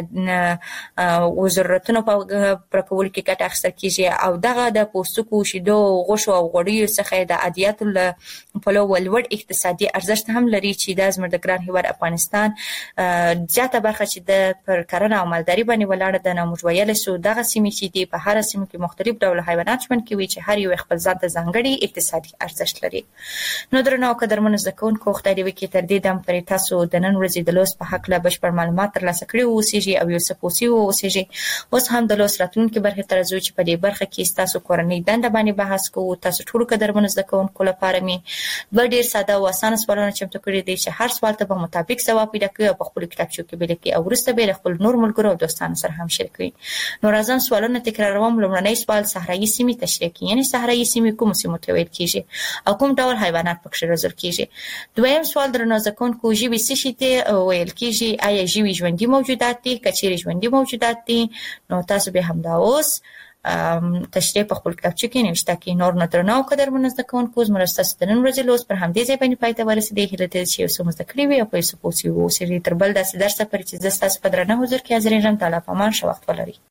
ژوند د ضرورتونو په پر کول کې ګټه اخیستل کېږي او دغه د پوستکو، شیدو، غوښو او غوړیو څخه د عادیاتو له پلوه لوړ اقتصادي ارزښت هم لري چې دا زموږ د ګران هېواد افغانستان زیاته برخه چې د پر کرنه او مالداري باندې ولاړه ده. نو موږ ویلی سو دغه سیمې چې دي په هره سیمه کې مختلف ډول حیوانات ژوند کوي چې هر یو خپل ځان ته ځانګړي اقتصادي ارزښت لري. نو درنو او قدرمنو زده کوونکو، خدای دې وکړي تر دې دم پورې تاسو د نن ورځې د لوست په هکله بشپړ معلومات ترلاسه کړي واوسیږي او یو څه پوه واوسیږي. اوس هم د لوست راتلونکي برخې ته راځو چې په دې برخه کې ستاسو کورنۍ دنده باندې بحث کوو. تاسو ټولو قدرمنو زده کوونکو لپاره مې دوه ډېر ساده او اسانه سوالونه چمتو کړي دي چې هر سوال ته به مطابق ځواب پیدا کړئ او په خپلو کتابچو کې به لیکئ او وروسته به یې له خپلو نور ملګرو او دوستانو سره هم شریکوئ. نو راځم سوالونه تکراروم. لومړنی سوال صحرایي سیمې تشریح کړئ، یعنې صحرایي سیمې کومو سیمو ته ویل کېږي او کوم ډول حیوانات پکښې روزل کېږي. دویم سوال درنو زده کوونکو، ژوي څه شي ته ویل کېږي؟ آیا ژوي ژوندي موجودات دي؟ که چیرې ژوندي موجودات دي نو تاسو به همدا اوس تشریح په خپل کتابچه کې نوشته کړئ. نور نو درنو او قدرمنو زده کوونکو، زموږ ستاسو د نن ورځې لوست پر همدې ځای باندې پای ته ورسېدی. هیله ده چې یو څه مو زده کړي وي او په یو څه پوه سوي واوسئ. تر بل داسې درسه پورې چې زه ستاسو په درانه حضور کې حاضرېږم. تعالی په امان، ښه وخت ولرئ.